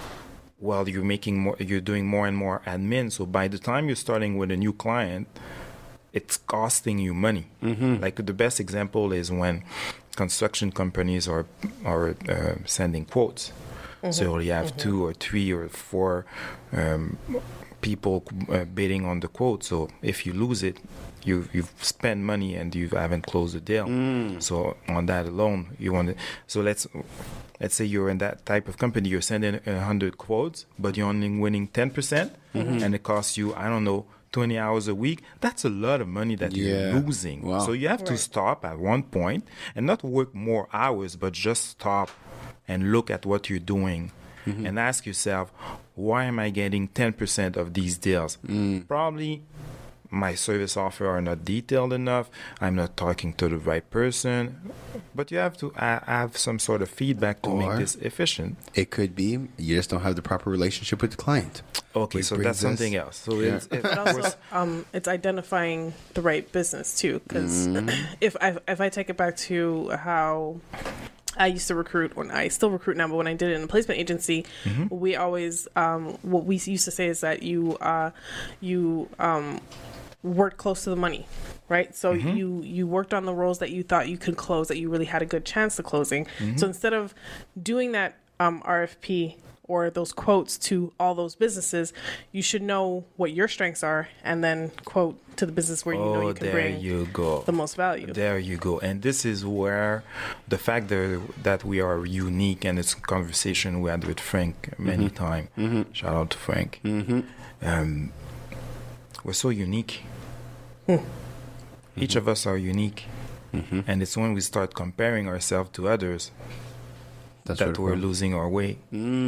well, you're making more, you're doing more and more admin. So by the time you're starting with a new client, it's costing you money. Mm-hmm. Like the best example is when construction companies are are uh, sending quotes. Mm-hmm. So you have mm-hmm. two or three or four um, people uh, bidding on the quote. So if you lose it, you you've spent money and you haven't closed the deal. Mm. So on that alone, you want to. So let's let's say you're in that type of company. You're sending a hundred quotes, but you're only winning ten percent, mm-hmm. and it costs you I don't know. twenty hours a week, that's a lot of money that Yeah. you're losing. Wow. So you have to Right. stop at one point and not work more hours, but just stop and look at what you're doing mm-hmm. and ask yourself, why am I getting ten percent of these deals? Mm. Probably my service offer are not detailed enough. I'm not talking to the right person. But you have to uh, have some sort of feedback to Or- make this efficient. It could be you just don't have the proper relationship with the client. Okay, Which so brings that's something us- else. So Yeah. it's, it, But also, um, it's identifying the right business too. Because Mm-hmm. if I if I take it back to how I used to recruit, when I still recruit now, but when I did it in a placement agency, Mm-hmm. we always um, what we used to say is that you uh, you um, worked close to the money, right? So Mm-hmm. you you worked on the roles that you thought you could close, that you really had a good chance of closing. Mm-hmm. So instead of doing that um, R F P or those quotes to all those businesses, you should know what your strengths are and then quote to the business where you know oh, you can there bring you go. the most value. There you go. And this is where the fact that, that we are unique, and it's a conversation we had with Frank many Mm-hmm. times. Mm-hmm. Shout out to Frank. Mm-hmm. Um, we're so unique. Hmm. Each of us are unique. Mm-hmm. And it's when we start comparing ourselves to others That's that what it we're was. losing our way.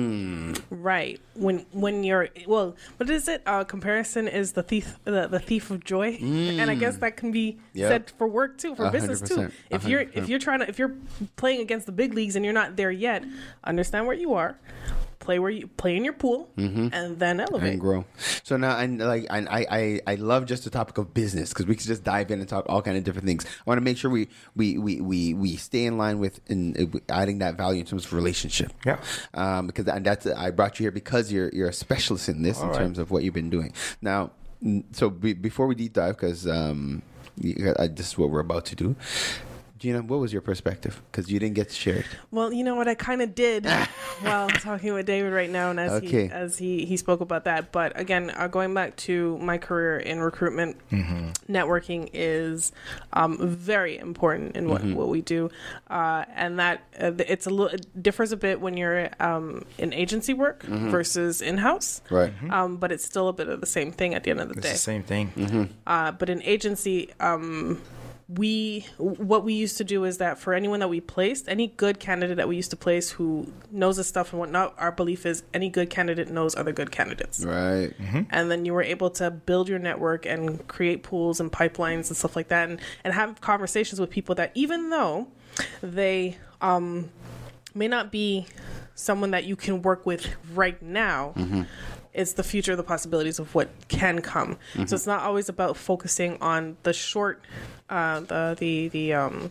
Mm. Right. When when you're well, what is it? Uh, comparison is the thief the, the thief of joy, and I guess that can be Yep. said for work too, for A business hundred too. percent. A If you're hundred if percent. you're trying to if you're playing against the big leagues and you're not there yet, understand where you are, play where you play in your pool, and then elevate. And grow. So now, and like, I, I, I, I love just the topic of business because we can just dive in and talk all kind of different things. I want to make sure we, we, we, we, we stay in line with in, uh, adding that value in terms of relationship. Yeah. Um, because and that's I brought you here because you're you're a specialist in this All in right. terms of what you've been doing. Now, mm, so be, before we deep dive, because um, you- I, this is what we're about to do. Gina, what was your perspective? Because you didn't get to share it. Well, you know what, I kind of did while talking with David right now, and as Okay. he as he, he spoke about that. But again, uh, going back to my career in recruitment, networking is um, very important in what, what we do, uh, and that uh, it's a little it differs a bit when you're um, in agency work versus in house. Right. Um, but it's still a bit of the same thing at the end of the It's day. the same thing. Uh, but in agency, um, we what we used to do is that for anyone that we placed, any good candidate that we used to place who knows this stuff and whatnot, our belief is any good candidate knows other good candidates. Right. And then you were able to build your network and create pools and pipelines and stuff like that, and, and have conversations with people that even though they um, may not be someone that you can work with right now, it's the future of the possibilities of what can come. So it's not always about focusing on the short, uh, the the the um,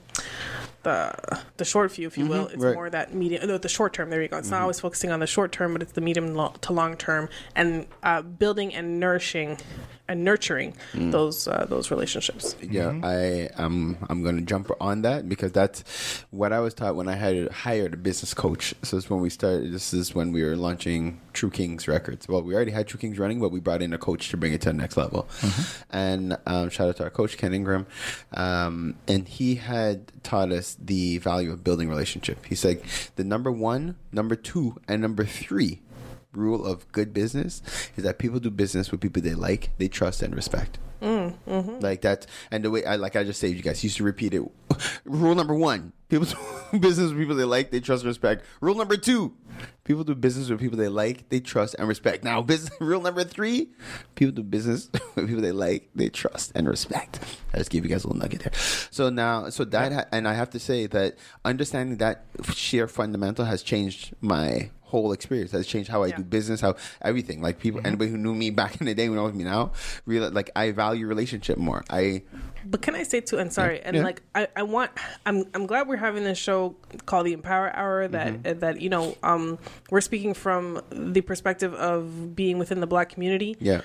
the the short view, if you will. It's right. more that medium, no, the short term. There you go. It's not always focusing on the short term, but it's the medium lo- to long term, and uh, building and nourishing and nurturing those uh, those relationships. Yeah, I am. I'm going to jump on that because that's what I was taught when I had hired a business coach. So this is when we started. This is when we were launching True Kings Records. Well, we already had True Kings running, but we brought in a coach to bring it to the next level. And um, shout out to our coach Ken Ingram, um, and he had taught us the value of building relationship. He said the number one, number two, and number three rule of good business is that people do business with people they like, they trust, and respect. Mm, mm-hmm. Like that, and the way I like I just saved you guys. Used to repeat it. Rule number one: people do business with people they like, they trust, and respect. Rule number two: people do business with people they like, they trust, and respect. Now, business rule number three: people do business with people they like, they trust, and respect. I just gave you guys a little nugget there. So now, so that, ha- and I have to say that understanding that sheer fundamental has changed my whole experience. Has changed how I Yeah. do business, how everything. Like people, anybody who knew me back in the day when I was with me now, realize like I value relationship more. I But can I say too? And sorry, and Yeah. like I, I want, I'm, I'm glad we're having this show called the Empower Hour. That Mm-hmm. uh, that you know, um, we're speaking from the perspective of being within the Black community. yeah.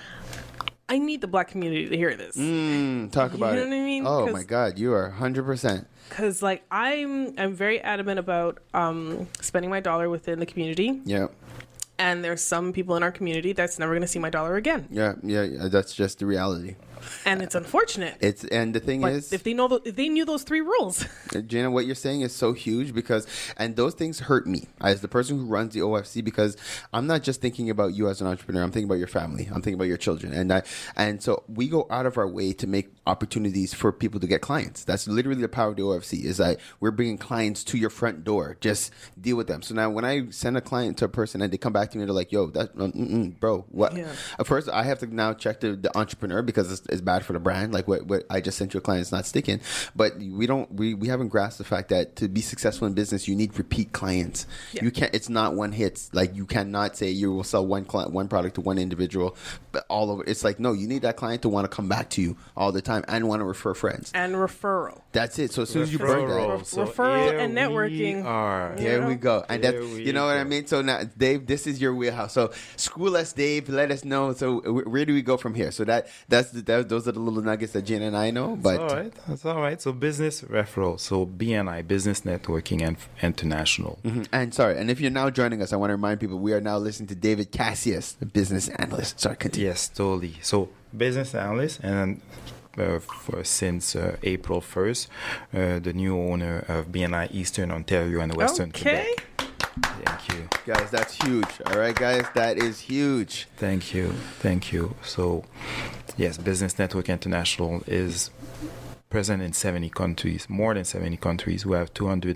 I need the Black community to hear this. Mm, talk about know it. what I mean? Oh 'Cause- my God, you are hundred percent. Because like I'm I'm very adamant about um, spending my dollar within the community, Yeah, and there's some people in our community that's never going to see my dollar again, yeah, yeah, yeah. That's just the reality. and it's unfortunate. It's and the thing But is, if they know, th- if they knew those three rules, Gina, what you're saying is so huge because, and those things hurt me as the person who runs the O F C because I'm not just thinking about you as an entrepreneur. I'm thinking about your family. I'm thinking about your children, and I, and so we go out of our way to make opportunities for people to get clients. That's literally the power of the O F C is that we're bringing clients to your front door. Just deal with them. So now when I send a client to a person and they come back to me, they're like, "Yo, that, mm-mm, bro, what?" Yeah. At first, I have to now check the, the entrepreneur because it's, it's bad for the brand. Like what, what I just sent you a client is not sticking. But we don't we, we haven't grasped the fact that to be successful in business, you need repeat clients. Yeah. You can't. It's not one hit. Like you cannot say you will sell one client, one product to one individual, but all over. It's like no, you need that client to want to come back to you all the time and want to refer friends. and referral. That's it. So as soon as you burn that. Referral. Referral and networking. Are. Yeah. There know? we go. And that, There we you know what I go. mean? So now, Dave, this is your wheelhouse. So school us, Dave. Let us know. So wh- where do we go from here? So that that's the, that, those are the little nuggets that Gina and I know. But All right, that's all right. So business referral. So B N I, Business Networking and International. Mhm. And sorry, and if you're now joining us, I want to remind people we are now listening to David Cassius, the business analyst. Sorry, continue. Yes, totally. So business analyst, and uh, for, since uh, April first, uh, the new owner of B N I Eastern Ontario and Western Okay. Quebec. Thank you. Guys, that's huge. All right, guys, that is huge. Thank you. Thank you. So, yes, Business Network International is present in seventy countries, more than seventy countries. We have two hundred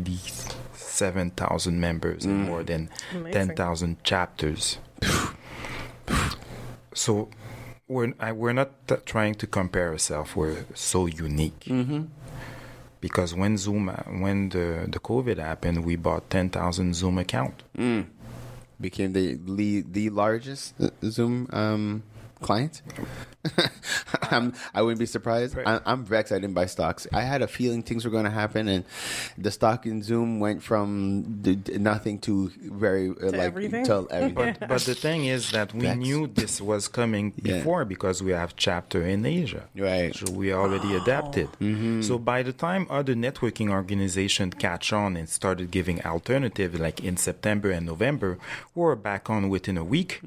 eighty-seven thousand members and more than Amazing. ten thousand chapters. So, we're, I, we're not t- trying to compare ourselves. We're so unique. Mm-hmm. Because when Zoom, when the, the COVID happened, we bought ten thousand Zoom account. Mm. Became the the, the largest uh, Zoom um, clients. I'm, I wouldn't be surprised. Right. I, I'm vexed I didn't buy stocks. I had a feeling things were going to happen, and the stock in Zoom went from d- d- nothing to very uh, like everything? till everything. But, but the thing is that we That's- knew this was coming Yeah. before because we have chapter in Asia. Right. So we already adapted. So by the time other networking organizations catch on and started giving alternative, like in September and November, we're back on within a week.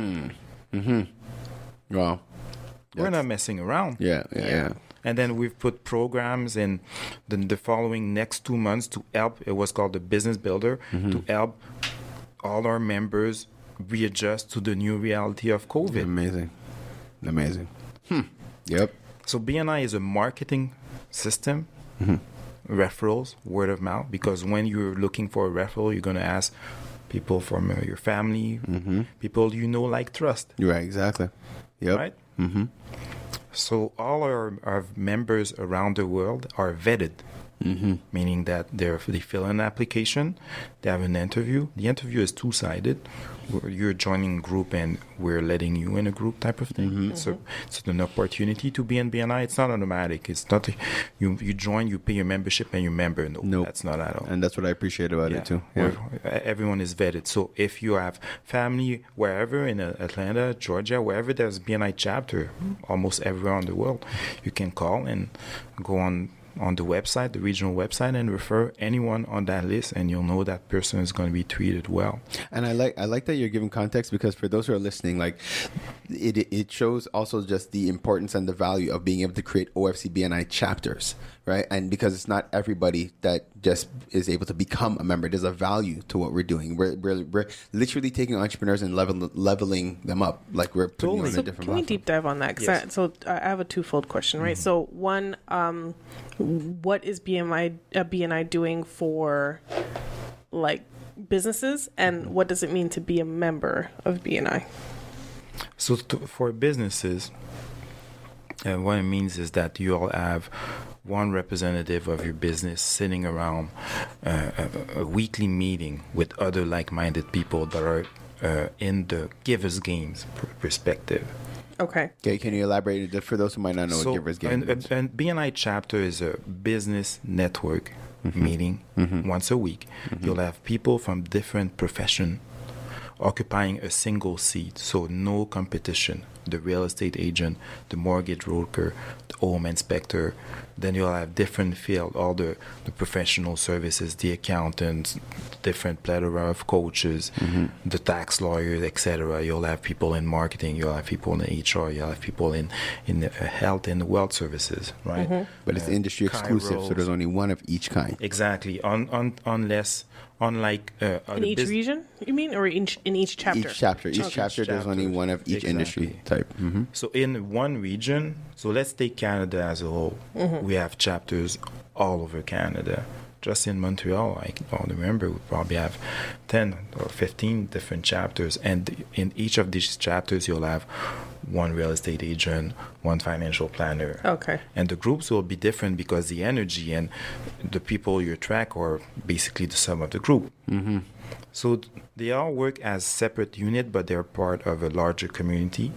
Well, We're not messing around. yeah, yeah, yeah. And then we've put programs in the, the following next two months to help. It was called the Business Builder to help all our members readjust to the new reality of COVID. Amazing, amazing. Hmm. Yep. So B N I is a marketing system, referrals, word of mouth, because when you're looking for a referral, you're going to ask people from uh, your family, people you know, like, trust, You're right. Exactly. Yep. right? Mm-hmm. So all our, our members around the world are vetted, meaning that they're, they fill an application, they have an interview. The interview is two-sided. Where you're joining a group and we're letting you in a group type of thing. So it's an opportunity to be in B N I. It's not automatic. It's not a, you you join, you pay your membership, and you member. No, Nope. that's not at all. And that's what I appreciate about it too. Yeah. Where everyone is vetted. So if you have family wherever in uh, Atlanta, Georgia, wherever there's B N I chapter, almost everywhere in the world, you can call and go on on the website, the regional website, and refer anyone on that list, and you'll know that person is going to be treated well. And I like I like that you're giving context, because for those who are listening, like it it shows also just the importance and the value of being able to create O F C B N I chapters, right? And because it's not everybody that just is able to become a member, there's a value to what we're doing. We're we're, we're literally taking entrepreneurs and level, leveling them up, like we're putting Totally. on So a different can we level. deep dive on that? 'Cause Yes. I, so I have a twofold question, right? So one, um, what is B M I uh, B N I doing for like businesses, and what does it mean to be a member of B N I? So to, for businesses, uh, what it means is that you all have one representative of your business sitting around uh, a, a weekly meeting with other like-minded people that are uh, in the givers games pr- perspective. Okay. Okay, can you elaborate it for those who might not know So, what Givers Game and, is? and, and B N I chapter is a business network meeting once a week. You'll have people from different profession occupying a single seat, so no competition. The real estate agent, the mortgage broker, the home inspector. Then you'll have different field, all the, the professional services, the accountants, different plethora of coaches, the tax lawyers, et cetera. You'll have people in marketing, you'll have people in H R, you'll have people in in the health and wealth services, right? But it's Uh, industry exclusive, so Kairos. there's only one of each kind. Exactly. On, on, unless, unlike uh, In other each bus- region, you mean, or in, in each chapter? Each chapter, each Okay. chapter, there's only chapter. one of each industry Exactly. type. hmm So in one region, so let's take Canada as a whole. We have chapters all over Canada. Just in Montreal, I don't remember, we probably have ten or fifteen different chapters. And in each of these chapters, you'll have one real estate agent, one financial planner. Okay. And the groups will be different because the energy and the people you track are basically the sum of the group. Mm-hmm. So th- they all work as separate unit, but they're part of a larger community.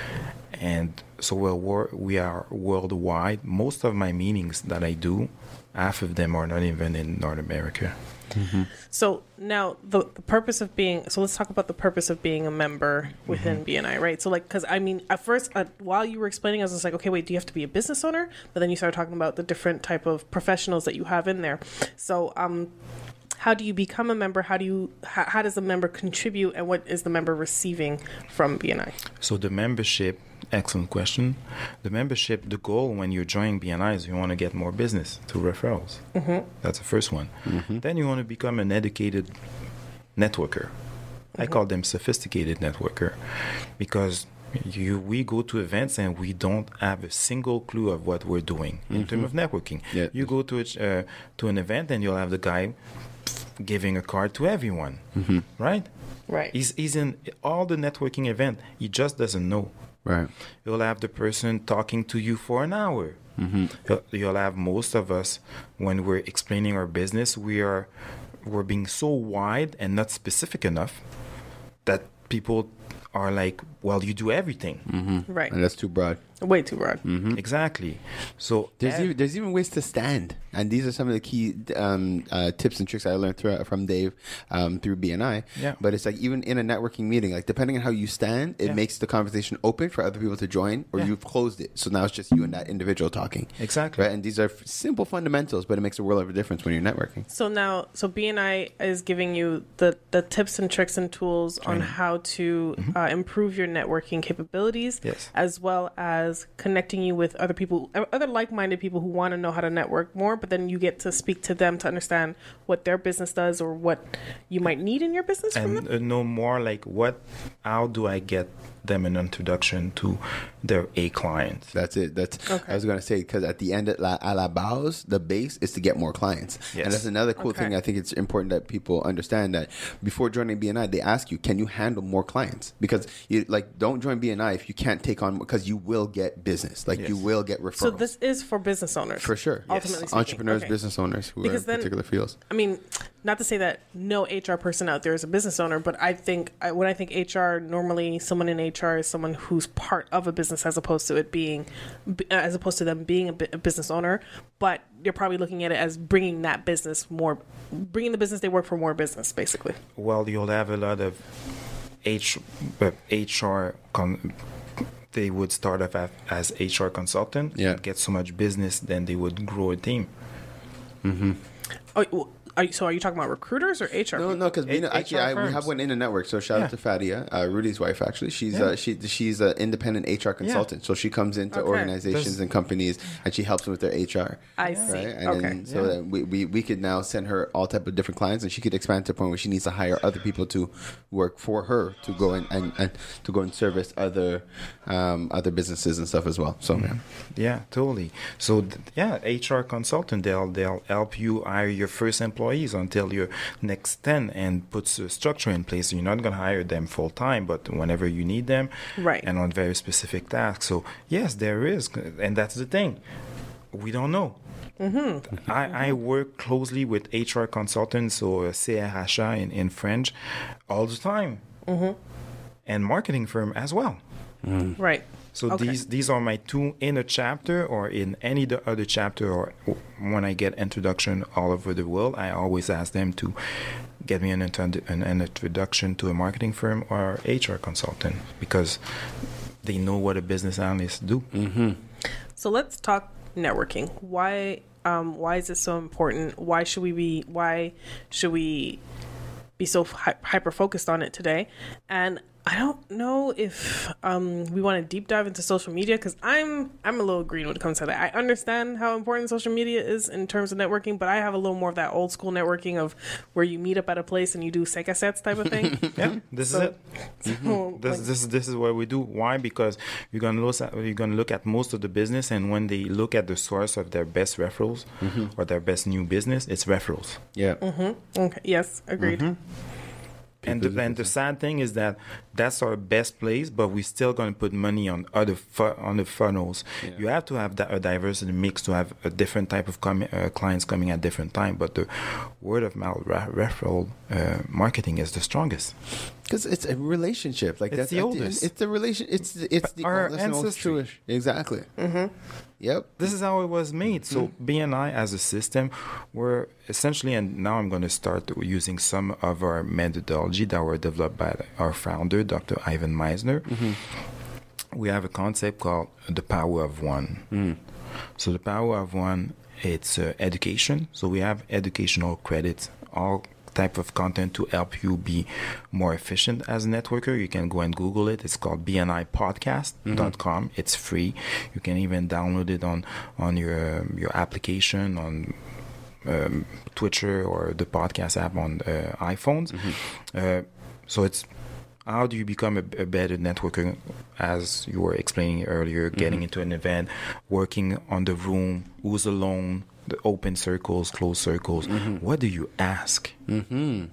And so we're, wor- we are worldwide. Most of my meetings that I do, half of them are not even in North America. So now the, the purpose of being, so let's talk about the purpose of being a member within B N I, right? So like, cause I mean, at first, uh, while you were explaining, I was just like, okay, wait, do you have to be a business owner? But then you started talking about the different type of professionals that you have in there. So, um, how do you become a member? How do you, how, how does the member contribute, and what is the member receiving from B N I? So the membership, excellent question. The membership, the goal when you're joining B N I is you want to get more business through referrals. Mm-hmm. That's the first one. Mm-hmm. Then you want to become an educated networker. Mm-hmm. I call them sophisticated networker because you we go to events and we don't have a single clue of what we're doing in terms of networking. Yeah. You go to a, uh, to an event and you'll have the guy giving a card to everyone, mm-hmm. right? Right. He's, he's in all the networking event. He just doesn't know. Right. You'll have the person talking to you for an hour. Mm-hmm. You'll, you'll have most of us when we're explaining our business, we are we're being so wide and not specific enough that people are like, well, you do everything. Mm-hmm. Right. And that's too broad. Way too broad. Mm-hmm. Exactly. So There's ev- even, there's even ways to stand, and these are some of the key um, uh, tips and tricks I learned through, from Dave um, through B N I. Yeah. But it's like even in a networking meeting, like depending on how you stand, it Yeah. makes the conversation open for other people to join, or Yeah. you've closed it. So now it's just you and that individual talking. Exactly. Right. And these are f- simple fundamentals, but it makes a world of a difference when you're networking. So now, so B N I is giving you the, the tips and tricks and tools on how to uh, improve your networking capabilities, Yes. as well as connecting you with other people, other like-minded people who want to know how to network more, but then you get to speak to them to understand what their business does or what you might need in your business from and them. uh, know more like what, how do I get them an introduction to their A client? That's it. That's Okay. I was going to say, because at the end, at la, à la base, the base is to get more clients. Yes. And that's another cool Okay. thing. I think it's important that people understand that before joining B N I, they ask you, can you handle more clients? Because you like, don't join B N I if you can't take on, because you will get business. Like Yes. you will get referrals. So this is for business owners. for sure. Ultimately speaking. Entrepreneurs, Okay. business owners who Because are then- in particular fields. I mean, not to say that no H R person out there is a business owner, but I think I, when I think H R, normally someone in H R is someone who's part of a business as opposed to it being, b- as opposed to them being a, bu- a business owner. But you're probably looking at it as bringing that business more, bringing the business they work for more business, basically. Well, you'll have a lot of H, uh, H R. Con- they would start off af- as H R consultant, Yeah. get so much business, then they would grow a team. Oh, well, are you, so are you talking about recruiters or H R? No, no, because H- actually, H R I, we firms. have one in the network. So shout Yeah. out to Fadia, uh, Rudy's wife. Actually, she's Yeah. uh, she she's an independent H R consultant. So she comes into Okay. organizations Does- and companies, and she helps them with their H R. I see. Right? And Okay. then, so that we, we we could now send her all type of different clients, and she could expand to the point where she needs to hire other people to work for her to go and, and, and to go and service other um, other businesses and stuff as well. So yeah. Yeah, totally. So th- yeah, H R consultant, they'll they'll help you hire your first employees until your next ten and puts a structure in place. You're not gonna hire them full time, but whenever you need them, Right. and on very specific tasks. So yes, there is, and that's the thing. We don't know. Mm-hmm. I, I work closely with H R consultants or C R H A in, in French all the time, mm-hmm. and marketing firm as well. Right. So Okay. these these are my two in a chapter or in any the other chapter, or when I get introduction all over the world, I always ask them to get me an, introdu- an, an introduction to a marketing firm or H R consultant, because they know what a business analyst do. So let's talk networking. Why um why is it so important? Why should we be why should we be so hy- hyper focused on it today? And I don't know if um, we want to deep dive into social media, because I'm I'm a little green when it comes to that. I understand how important social media is in terms of networking, but I have a little more of that old school networking of where you meet up at a place and you do seka sets type of thing. Yeah, this So- is it. So, This, like- this, this is what we do. Why? Because you're gonna look at you're gonna look at most of the business, and when they look at the source of their best referrals or their best new business, it's referrals. Yeah. okay, yes, agreed. And the, and the sad thing is that that's our best place, but we're still going to put money on other fu- on the funnels. You have to have that, a diversity mix to have a different type of com- uh, clients coming at different time. But the word of mouth ra- referral uh, marketing is the strongest. Because it's a relationship. Like It's that's the at oldest. end, it's the relation. It's the, it's the Our that's the most ancestry. truish. Exactly. Mm-hmm. Yep. This is how it was made. So B N I as a system, we're essentially, and now I'm going to start using some of our methodology that were developed by our founder, Doctor Ivan Meisner. We have a concept called the power of one. So the power of one, it's uh, education. So we have educational credits, all type of content to help you be more efficient as a networker. You can go and Google it. It's called b n i podcast dot com. Mm-hmm. It's free. You can even download it on on your your application on um, Twitter or the podcast app on uh, iPhones. Mm-hmm. Uh, so it's how do you become a, a better networker, as you were explaining earlier, getting mm-hmm. into an event, working on the room, who's alone, the open circles, closed circles. Mm-hmm. What do you ask? Mm-hmm.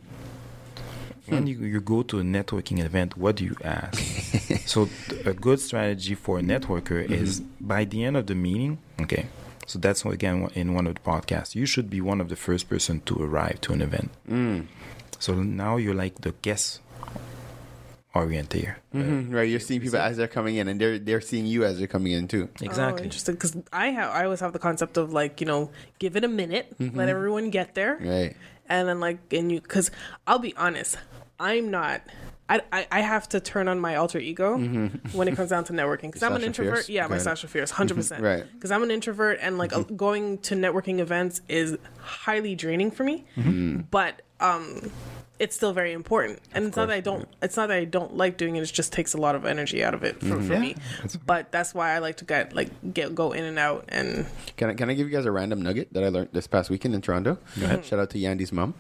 When you, you go to a networking event, what do you ask? So th- a good strategy for a networker mm-hmm. is by the end of the meeting, okay, so that's what, again, in one of the podcasts, you should be one of the first person to arrive to an event. Mm. So now you're like the guest orientator. Mhm, right, you're seeing people as they're coming in, and they're they're seeing you as they're coming in too. Oh, Exactly. interesting. Because I have, I always have the concept of like, you know, give it a minute, let everyone get there, Right. and then like, and you, because I'll be honest, I'm not. I, I, I have to turn on my alter ego when it comes down to networking because I'm an Sasha introvert. Fierce? Yeah, my Got it. Sasha Fierce, one hundred percent. Right. Because I'm an introvert and like uh, going to networking events is highly draining for me. But um, it's still very important. And it's not that I don't. It's not that I don't like doing it. It just takes a lot of energy out of it for, for me. But that's why I like to get like get go in and out and. Can I, can I give you guys a random nugget that I learned this past weekend in Toronto? Go ahead. Shout out to Yandy's mom.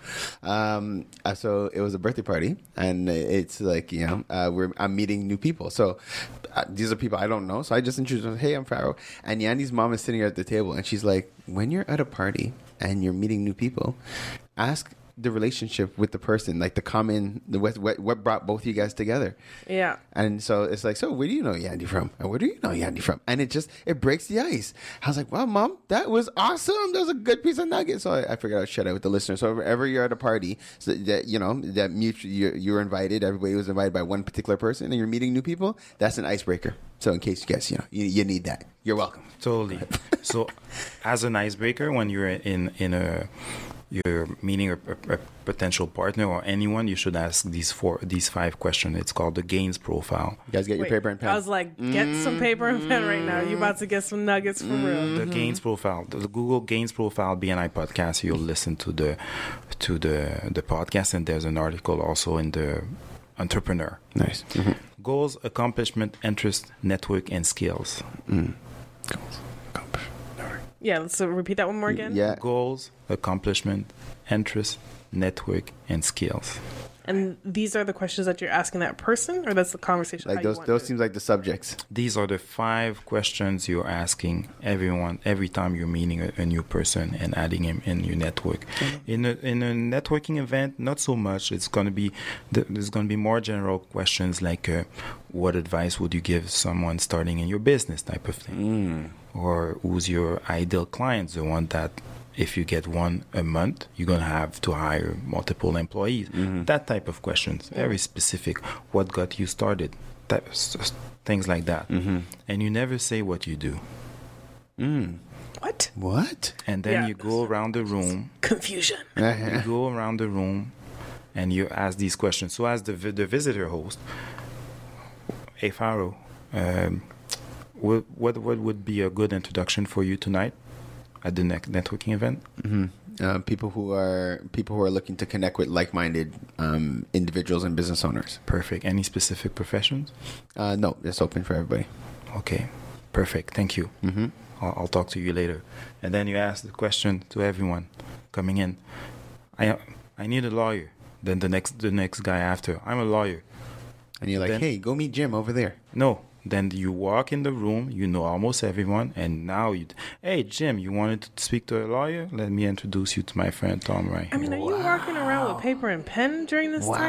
Um, uh, so it was a birthday party, and it's like, you know, uh, we're I'm meeting new people. So uh, these are people I don't know. So I just introduced them. Hey, I'm Pharaoh. And Yandy's mom is sitting here at the table, and she's like, when you're at a party and you're meeting new people, ask the relationship with the person, like the common, the what, what what brought both you guys together. Yeah. And so it's like, so where do you know Yandy from? And where do you know Yandy from? And it just, it breaks the ice. I was like, well, mom, that was awesome. That was a good piece of nugget. So I, I figured I'd share that with the listeners. So wherever you're at a party, so that, you know, that mutual, you're, you're invited, everybody was invited by one particular person, and you're meeting new people, that's an icebreaker. So in case you guys, you know, you, you need that. You're welcome. Totally. So, as an icebreaker, when you're in in a you're meeting a, a, a potential partner or anyone, you should ask these four, these five questions. It's called the Gaines profile. You guys get your Wait, paper and pen. I was like, get some paper and pen right now. You about to get some nuggets for real. The Gaines profile, the, the Google Gaines profile B N I podcast. You'll listen to the to the the podcast, and there's an article also in the Entrepreneur. Nice. Mhm. Goals, accomplishment, interest, network, and skills. Mm. Goals, accomplish, network. Yeah, let's uh, repeat that one more again. Yeah. Goals, accomplishment, interest, network, and skills. And these are the questions that you're asking that person, or that's the conversation? Like how you those, want those it? seems like the subjects. These are the five questions you're asking everyone every time you're meeting a, a new person and adding him in your network. In a in a networking event, not so much. It's gonna be th- there's gonna be more general questions like, uh, what advice would you give someone starting in your business, type of thing, or who's your ideal client, the one that, if you get one a month, you're going to have to hire multiple employees. That type of questions, very specific. What got you started? That, things like that. And you never say what you do. What? What? And then Yeah. you go around the room. Confusion. You go around the room and you ask these questions. So as the, vi- the visitor host, hey, Pharaoh, um, what, what, what would be a good introduction for you tonight at the ne- networking event? Mm-hmm. Uh, people who are people who are looking to connect with like-minded um, individuals and business owners. Perfect. Any specific professions? Uh, no, it's open for everybody. Okay, perfect. Thank you. Mm-hmm. I'll, I'll talk to you later. And then you ask the question to everyone coming in. I I need a lawyer. Then the next the next guy after, I'm a lawyer. And you're like, Then- hey, go meet Jim over there. No. Then you walk in the room, you know almost everyone, and now you, hey Jim, you wanted to speak to a lawyer? Let me introduce you to my friend Tom right I here. mean, are you walking around with paper and pen during this time?